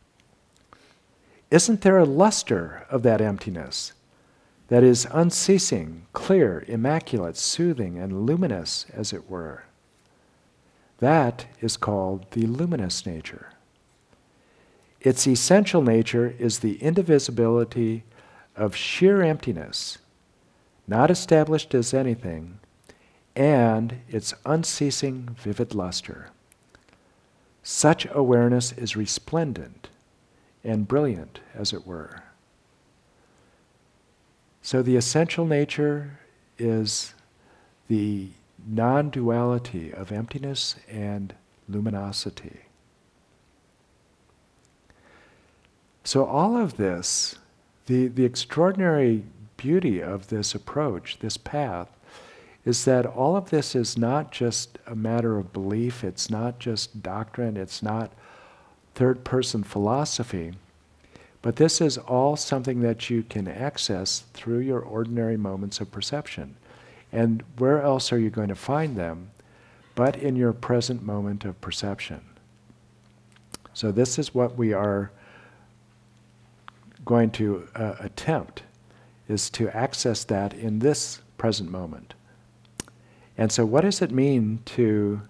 Isn't there a luster of that emptiness that is unceasing, clear, immaculate, soothing, and luminous, as it were? That is called the luminous nature. Its essential nature is the indivisibility of sheer emptiness, not established as anything, and its unceasing vivid luster. Such awareness is resplendent and brilliant, as it were. So the essential nature is the non-duality of emptiness and luminosity. So all of this, the, the extraordinary beauty of this approach, this path, is that all of this is not just a matter of belief, it's not just doctrine, it's not third-person philosophy, But this is all something that you can access through your ordinary moments of perception. And where else are you going to find them but in your present moment of perception? So this is what we are going to uh, attempt, is to access that in this present moment. And so what does it mean to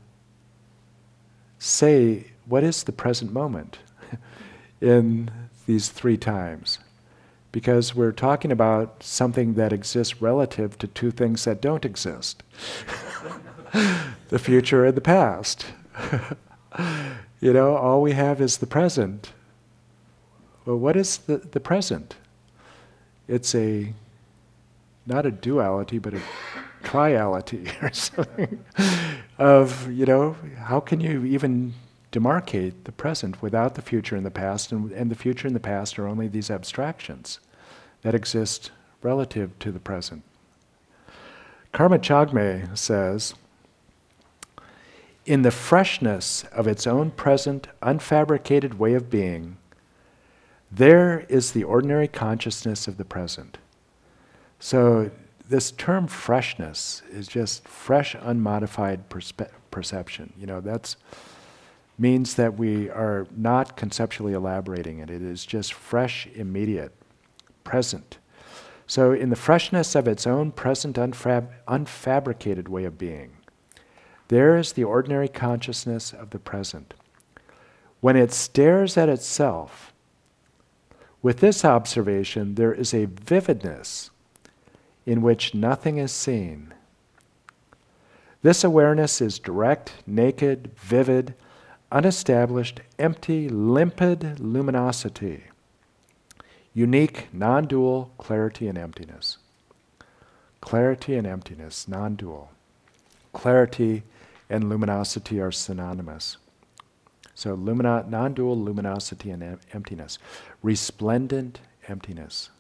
say, what is the present moment in these three times? Because we're talking about something that exists relative to two things that don't exist. The future and the past. You know, all we have is the present. Well, what is the, the present? It's a, not a duality, but a triality or something of, you know, how can you even demarcate the present without the future and the past? And, and the future and the past are only these abstractions that exist relative to the present. Karma Chagme says, in the freshness of its own present, unfabricated way of being, there is the ordinary consciousness of the present. So this term freshness is just fresh, unmodified perspe- perception. You know, that's means that we are not conceptually elaborating it. It is just fresh, immediate, present. So in the freshness of its own present, unfab- unfabricated way of being, there is the ordinary consciousness of the present. When it stares at itself, with this observation, there is a vividness in which nothing is seen. This awareness is direct, naked, vivid, unestablished, empty, limpid luminosity, unique, non-dual clarity and emptiness. Clarity and emptiness, non-dual. Clarity and luminosity are synonymous. So lumina- non-dual luminosity and em- emptiness. Resplendent emptiness.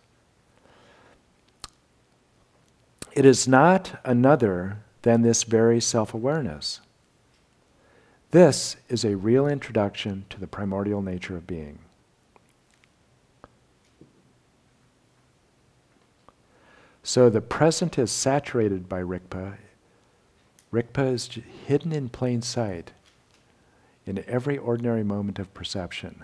It is not another than this very self-awareness. This is a real introduction to the primordial nature of being. So the present is saturated by Rigpa. Rigpa is j- hidden in plain sight in every ordinary moment of perception.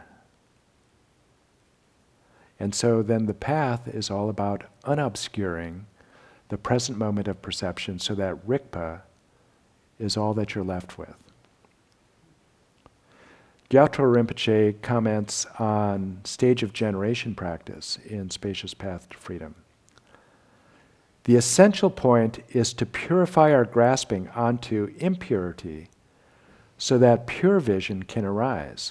And so then the path is all about unobscuring the present moment of perception so that Rigpa is all that you're left with. Gyatro Rinpoche comments on stage of generation practice in Spacious Path to Freedom. The essential point is to purify our grasping onto impurity so that pure vision can arise.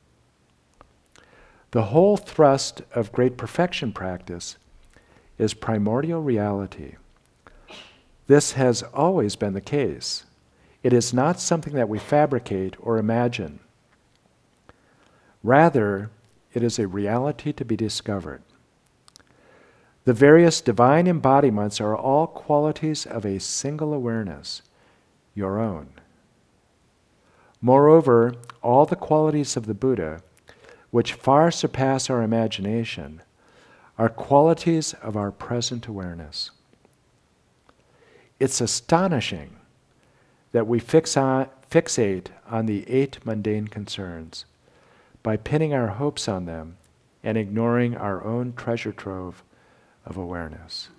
The whole thrust of great perfection practice is primordial reality. This has always been the case. It is not something that we fabricate or imagine. Rather, it is a reality to be discovered. The various divine embodiments are all qualities of a single awareness, your own. Moreover, all the qualities of the Buddha, which far surpass our imagination, are qualities of our present awareness. It's astonishing that we fix on, fixate on the eight mundane concerns by pinning our hopes on them and ignoring our own treasure trove of awareness.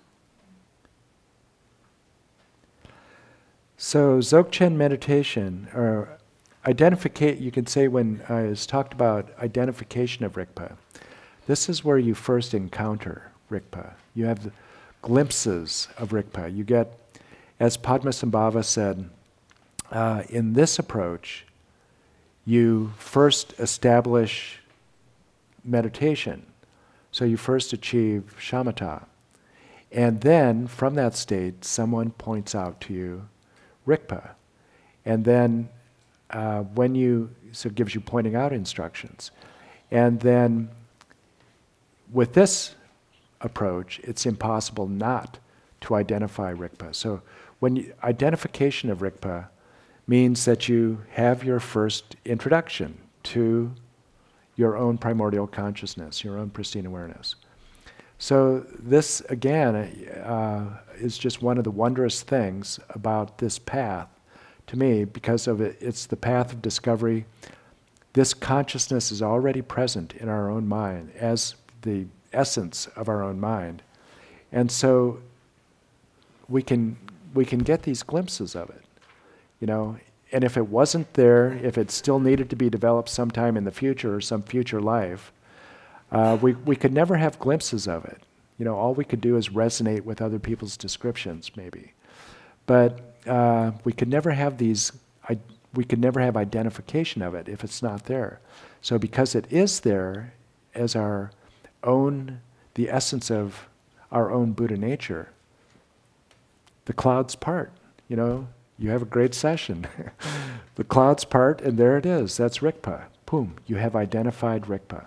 So Dzogchen meditation, or identification, you can say when uh, it's talked about identification of Rigpa, this is where you first encounter Rigpa. You have the glimpses of Rigpa. You get, as Padmasambhava said, uh, in this approach, you first establish meditation. So you first achieve shamatha. And then, from that state, someone points out to you Rigpa. And then, uh, when you, so it gives you pointing out instructions. And then, with this approach, it's impossible not to identify Rigpa. So, when you, identification of Rigpa means that you have your first introduction to your own primordial consciousness, your own pristine awareness. So this, again, uh, is just one of the wondrous things about this path to me, because of it, it's the path of discovery. This consciousness is already present in our own mind as the essence of our own mind. And so we can we can get these glimpses of it, you know. And if it wasn't there, if it still needed to be developed sometime in the future or some future life, uh, we, we could never have glimpses of it. You know, all we could do is resonate with other people's descriptions, maybe. But uh, we could never have these, I, we could never have identification of it if it's not there. So because it is there as our own, the essence of our own Buddha nature, the clouds part, you know, you have a great session. The clouds part, and there it is. That's Rigpa. Boom, you have identified Rigpa.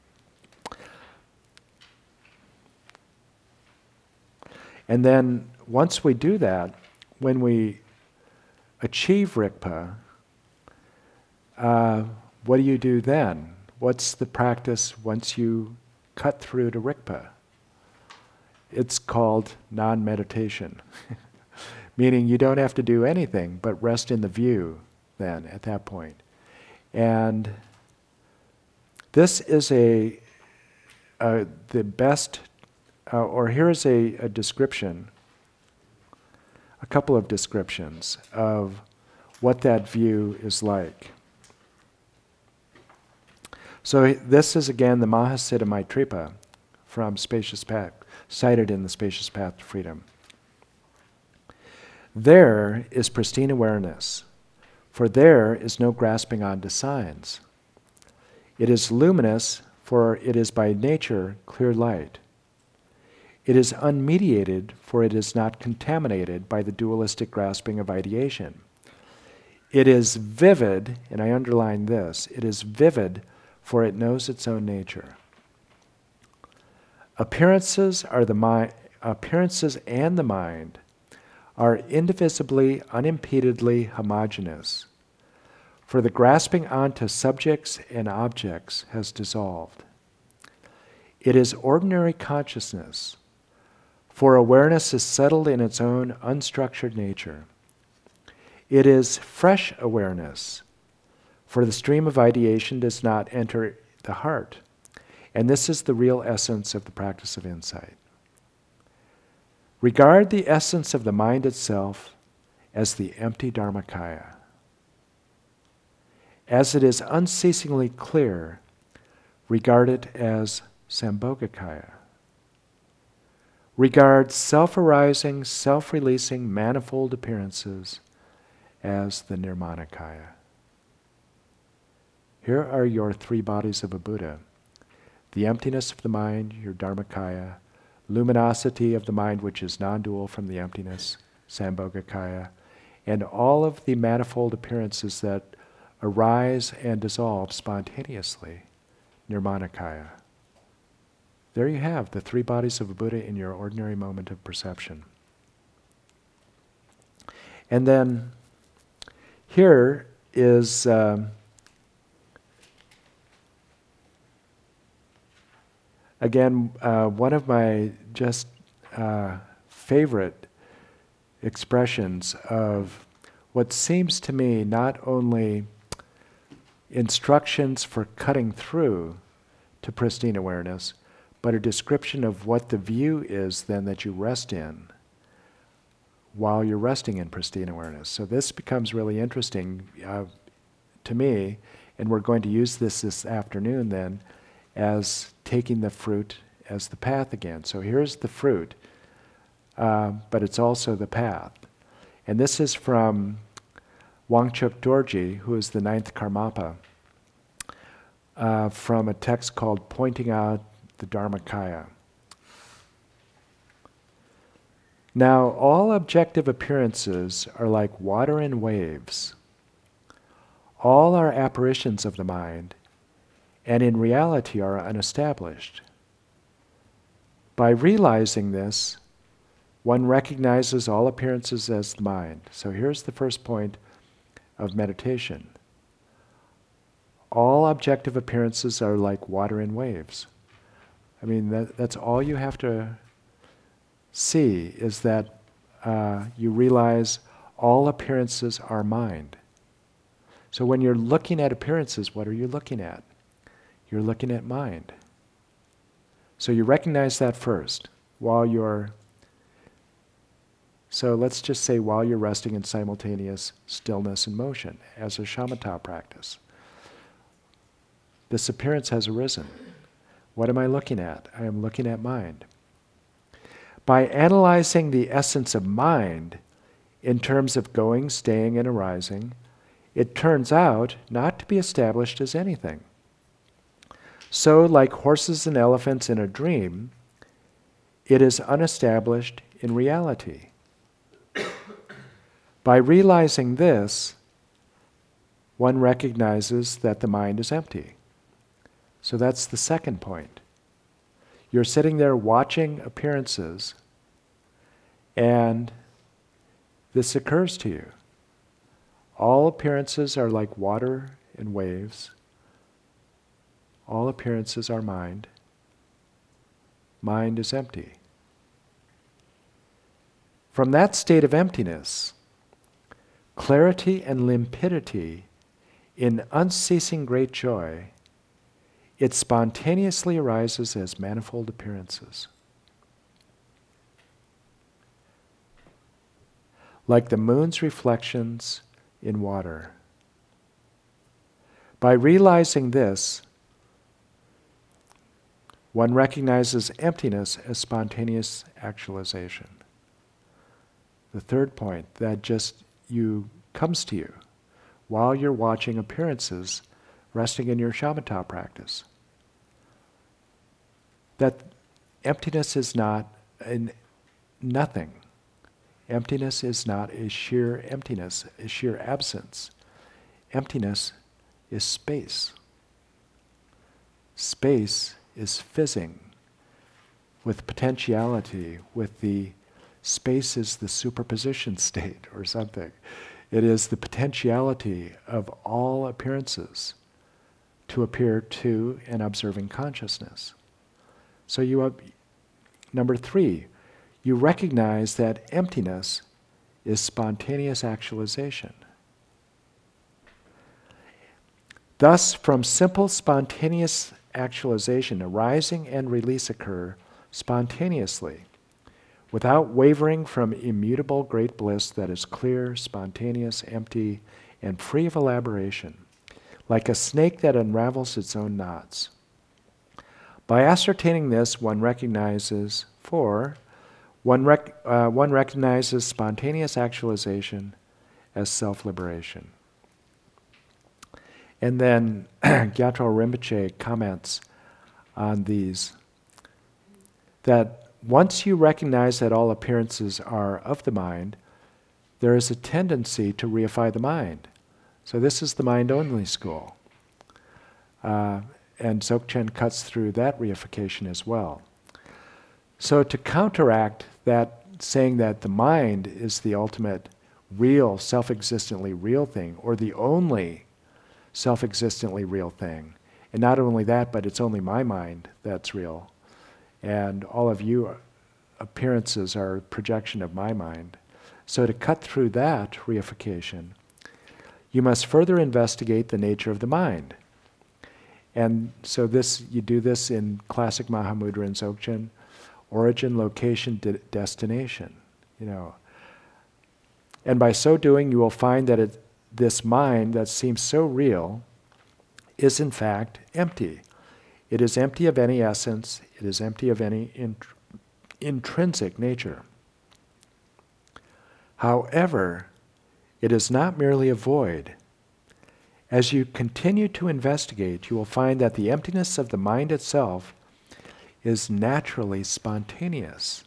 And then once we do that, when we achieve Rigpa, uh, what do you do then? What's the practice once you cut through to Rigpa? It's called non-meditation. Meaning you don't have to do anything but rest in the view then at that point. And this is a, a the best, uh, or here's a, a description, a couple of descriptions of what that view is like. So this is again the Mahasiddha Maitripa from Spacious Path, cited in the Spacious Path to Freedom. There is pristine awareness, for there is no grasping onto signs. It is luminous, for it is by nature clear light. It is unmediated, for it is not contaminated by the dualistic grasping of ideation. It is vivid, and I underline this, it is vivid, for it knows its own nature. Appearances are the mi- appearances and the mind are indivisibly, unimpededly homogeneous, for the grasping onto subjects and objects has dissolved. It is ordinary consciousness, for awareness is settled in its own unstructured nature. It is fresh awareness, for the stream of ideation does not enter the heart, and this is the real essence of the practice of insight. Regard the essence of the mind itself as the empty Dharmakaya. As it is unceasingly clear, regard it as Sambhogakaya. Regard self-arising, self-releasing, manifold appearances as the Nirmanakaya. Here are your three bodies of a Buddha. The emptiness of the mind, your Dharmakaya, luminosity of the mind which is non-dual from the emptiness, Sambhogakaya, and all of the manifold appearances that arise and dissolve spontaneously, Nirmanakaya. There you have the three bodies of a Buddha in your ordinary moment of perception. And then here is um, again, uh, one of my just uh, favorite expressions of what seems to me not only instructions for cutting through to pristine awareness, but a description of what the view is then that you rest in while you're resting in pristine awareness. So this becomes really interesting uh, to me, and we're going to use this this afternoon then as taking the fruit as the path again. So here's the fruit, uh, but it's also the path. And this is from Wangchuk Dorji, who is the ninth Karmapa, uh, from a text called Pointing Out the Dharmakaya. Now, all objective appearances are like water and waves. All are apparitions of the mind, and in reality are unestablished. By realizing this, one recognizes all appearances as the mind. So here's the first point of meditation. all objective appearances are like water in waves. I mean, that, that's all you have to see, is that uh, you realize all appearances are mind. So when you're looking at appearances, what are you looking at? You're looking at mind. So you recognize that first while you're, so let's just say while you're resting in simultaneous stillness and motion as a shamatha practice. This appearance has arisen. What am I looking at? I am looking at mind. By analyzing the essence of mind in terms of going, staying, and arising, it turns out not to be established as anything. So, like horses and elephants in a dream, it is unestablished in reality. By realizing this, one recognizes that the mind is empty. So that's the second point. You're sitting there watching appearances, and this occurs to you. All appearances are like water in waves. All appearances are mind. Mind is empty. From that state of emptiness, clarity and limpidity in unceasing great joy, it spontaneously arises as manifold appearances. Like the moon's reflections in water. By realizing this, one recognizes emptiness as spontaneous actualization. The third point, that just you comes to you while you're watching appearances, resting in your shamatha practice. That emptiness is not in nothing. Emptiness is not a sheer emptiness, a sheer absence. Emptiness is space. Space is fizzing with potentiality, with the space is the superposition state or something. It is the potentiality of all appearances to appear to an observing consciousness. So you have, number three, you recognize that emptiness is spontaneous actualization. Thus, from simple spontaneous actualization, arising and release occur spontaneously, without wavering from immutable great bliss that is clear, spontaneous, empty, and free of elaboration, like a snake that unravels its own knots. By ascertaining this, one recognizes, four, one, rec- uh, one recognizes spontaneous actualization as self-liberation. And then Gyatro Rinpoche comments on these, that once you recognize that all appearances are of the mind, there is a tendency to reify the mind. So this is the mind-only school. Uh, and Dzogchen cuts through that reification as well. So to counteract that, saying that the mind is the ultimate real, self-existently real thing, or the only self-existently real thing, and not only that, but it's only my mind that's real, and all of you appearances are a projection of my mind. So to cut through that reification, you must further investigate the nature of the mind. And so this, you do this in classic Mahamudra and Dzogchen, origin, location, de- destination, you know. And by so doing, you will find that it, this mind that seems so real is in fact empty. It is empty of any essence. It is empty of any int- intrinsic nature. However, it is not merely a void. As you continue to investigate, you will find that the emptiness of the mind itself is naturally spontaneous.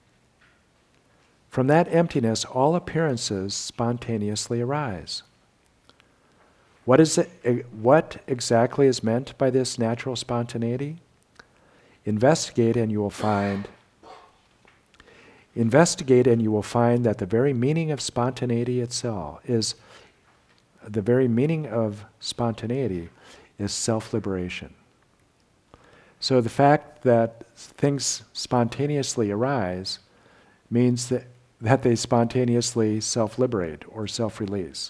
From that emptiness, all appearances spontaneously arise. What is it, what exactly is meant by this natural spontaneity? Investigate and you will find Investigate and you will find that the very meaning of spontaneity itself is the very meaning of spontaneity is self-liberation. So the fact that things spontaneously arise means that, that they spontaneously self-liberate or self-release.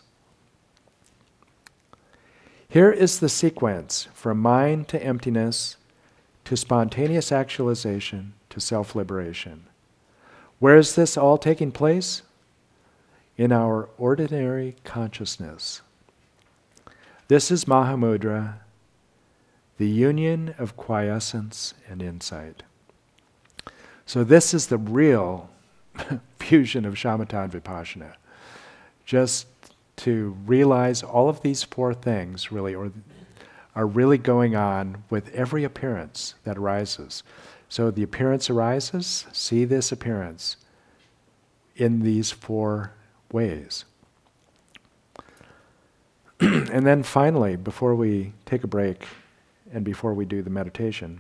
Here is the sequence from mind to emptiness to spontaneous actualization to self-liberation. Where is this all taking place? In our ordinary consciousness. This is Mahamudra, the union of quiescence and insight. So this is the real fusion of shamatha and vipassana. Just to realize all of these four things really or are really going on with every appearance that arises. So the appearance arises, see this appearance in these four ways. And then finally, before we take a break and before we do the meditation,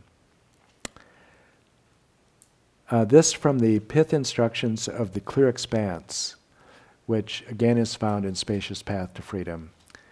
uh, this from the Pith Instructions of the Clear Expanse, which again is found in Spacious Path to Freedom.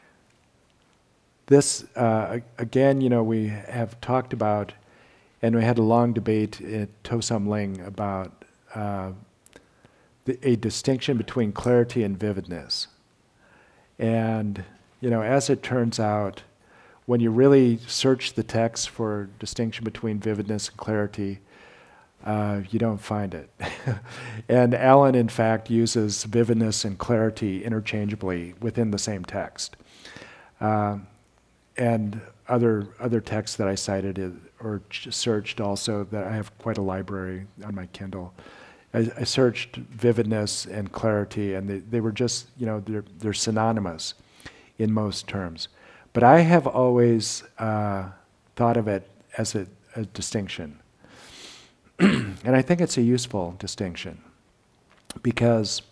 This, uh, again, you know, we have talked about, and we had a long debate at Tosam Ling about uh, the, a distinction between clarity and vividness. And, you know, as it turns out, when you really search the text for distinction between vividness and clarity, uh, you don't find it. And Allen, in fact, uses vividness and clarity interchangeably within the same text. Uh, and other other texts that I cited is, or ch- searched also, that I have quite a library on my Kindle. I, I searched vividness and clarity, and they, they were just, you know, they're, they're synonymous in most terms. But I have always uh, thought of it as a, a distinction. And I think it's a useful distinction because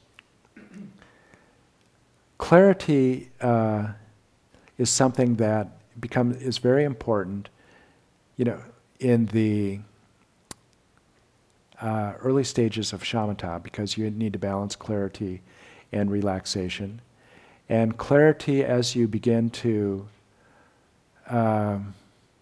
clarity uh, is something that become, is very important, you know, in the uh, early stages of shamatha, because you need to balance clarity and relaxation. And clarity, as you begin to um,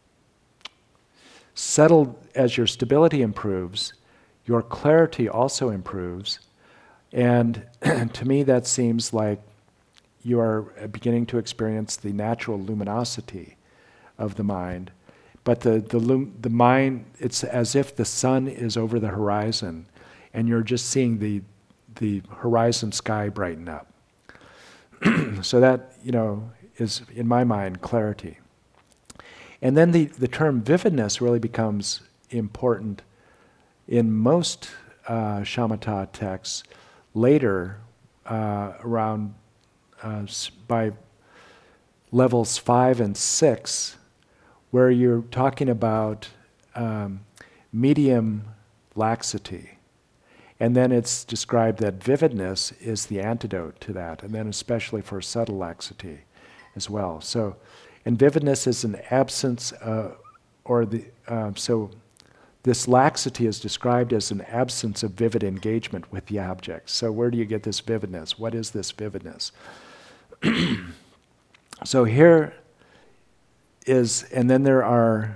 settle, as your stability improves, your clarity also improves. And to me, that seems like you are beginning to experience the natural luminosity of the mind. But the, the, lum- the mind, it's as if the sun is over the horizon and you're just seeing the, the horizon sky brighten up. So that, you know, is, in my mind, clarity. And then the, the term vividness really becomes important in most uh, shamatha texts later, uh, around uh, s- by levels five and six, where you're talking about um, medium laxity. And then it's described that vividness is the antidote to that, and then especially for subtle laxity as well. So, and vividness is an absence, uh, or the, uh, so this laxity is described as an absence of vivid engagement with the object. So where do you get this vividness? What is this vividness? So here is, and then there are,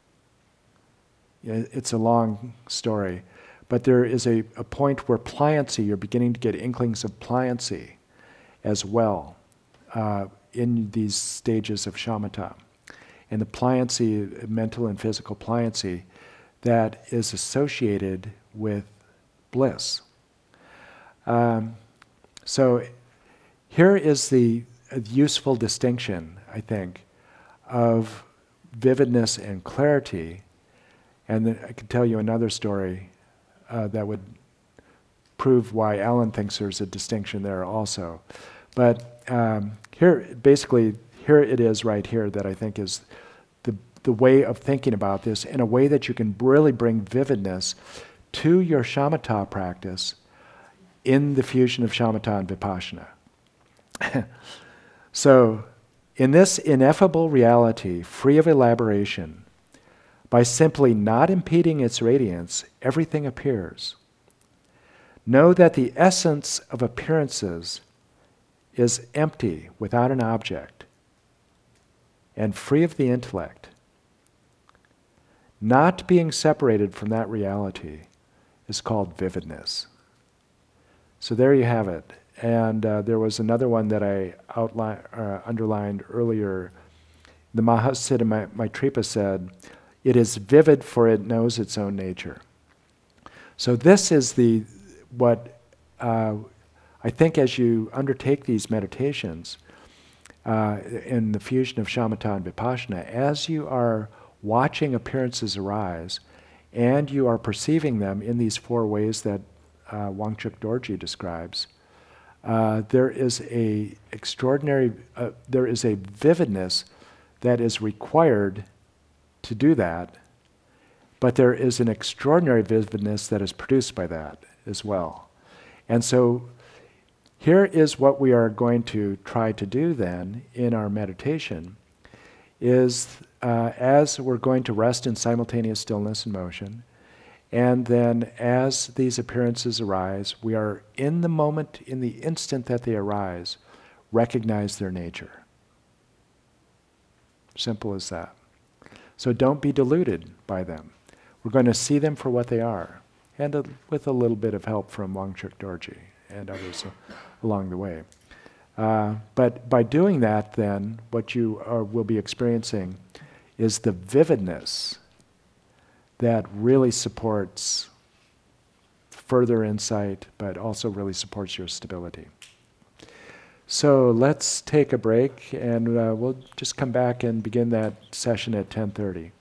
it's a long story, but there is a, a point where pliancy, you're beginning to get inklings of pliancy as well uh, in these stages of shamatha. And the pliancy, mental and physical pliancy, that is associated with bliss. Um, so here is the uh, useful distinction, I think, of vividness and clarity. And then I could tell you another story uh, that would prove why Alan thinks there's a distinction there also. But um, here, basically, here it is right here that I think is the, the way of thinking about this in a way that you can really bring vividness to your shamatha practice in the fusion of shamatha and vipassana. So, in this ineffable reality, free of elaboration, by simply not impeding its radiance, everything appears. Know that the essence of appearances is empty without an object, and free of the intellect, not being separated from that reality, is called vividness. So there you have it. And uh, there was another one that I outline, uh, underlined earlier. The Mahasiddha Maitrapa said, "It is vivid for it knows its own nature." So this is the what uh, I think as you undertake these meditations uh, in the fusion of shamatha and vipassana, as you are watching appearances arise and you are perceiving them in these four ways that uh, Wangchuk Dorji describes, uh, there is a extraordinary, uh, there is a vividness that is required to do that, but there is an extraordinary vividness that is produced by that as well. And so here is what we are going to try to do then in our meditation, is uh, as we're going to rest in simultaneous stillness and motion, and then as these appearances arise, we are in the moment, in the instant that they arise, recognize their nature. Simple as that. So don't be deluded by them. We're going to see them for what they are, and a, with a little bit of help from Wangchuk Dorji and others uh, along the way. Uh, but by doing that, then, what you are, will be experiencing is the vividness that really supports further insight, but also really supports your stability. So let's take a break, and uh, we'll just come back and begin that session at ten thirty.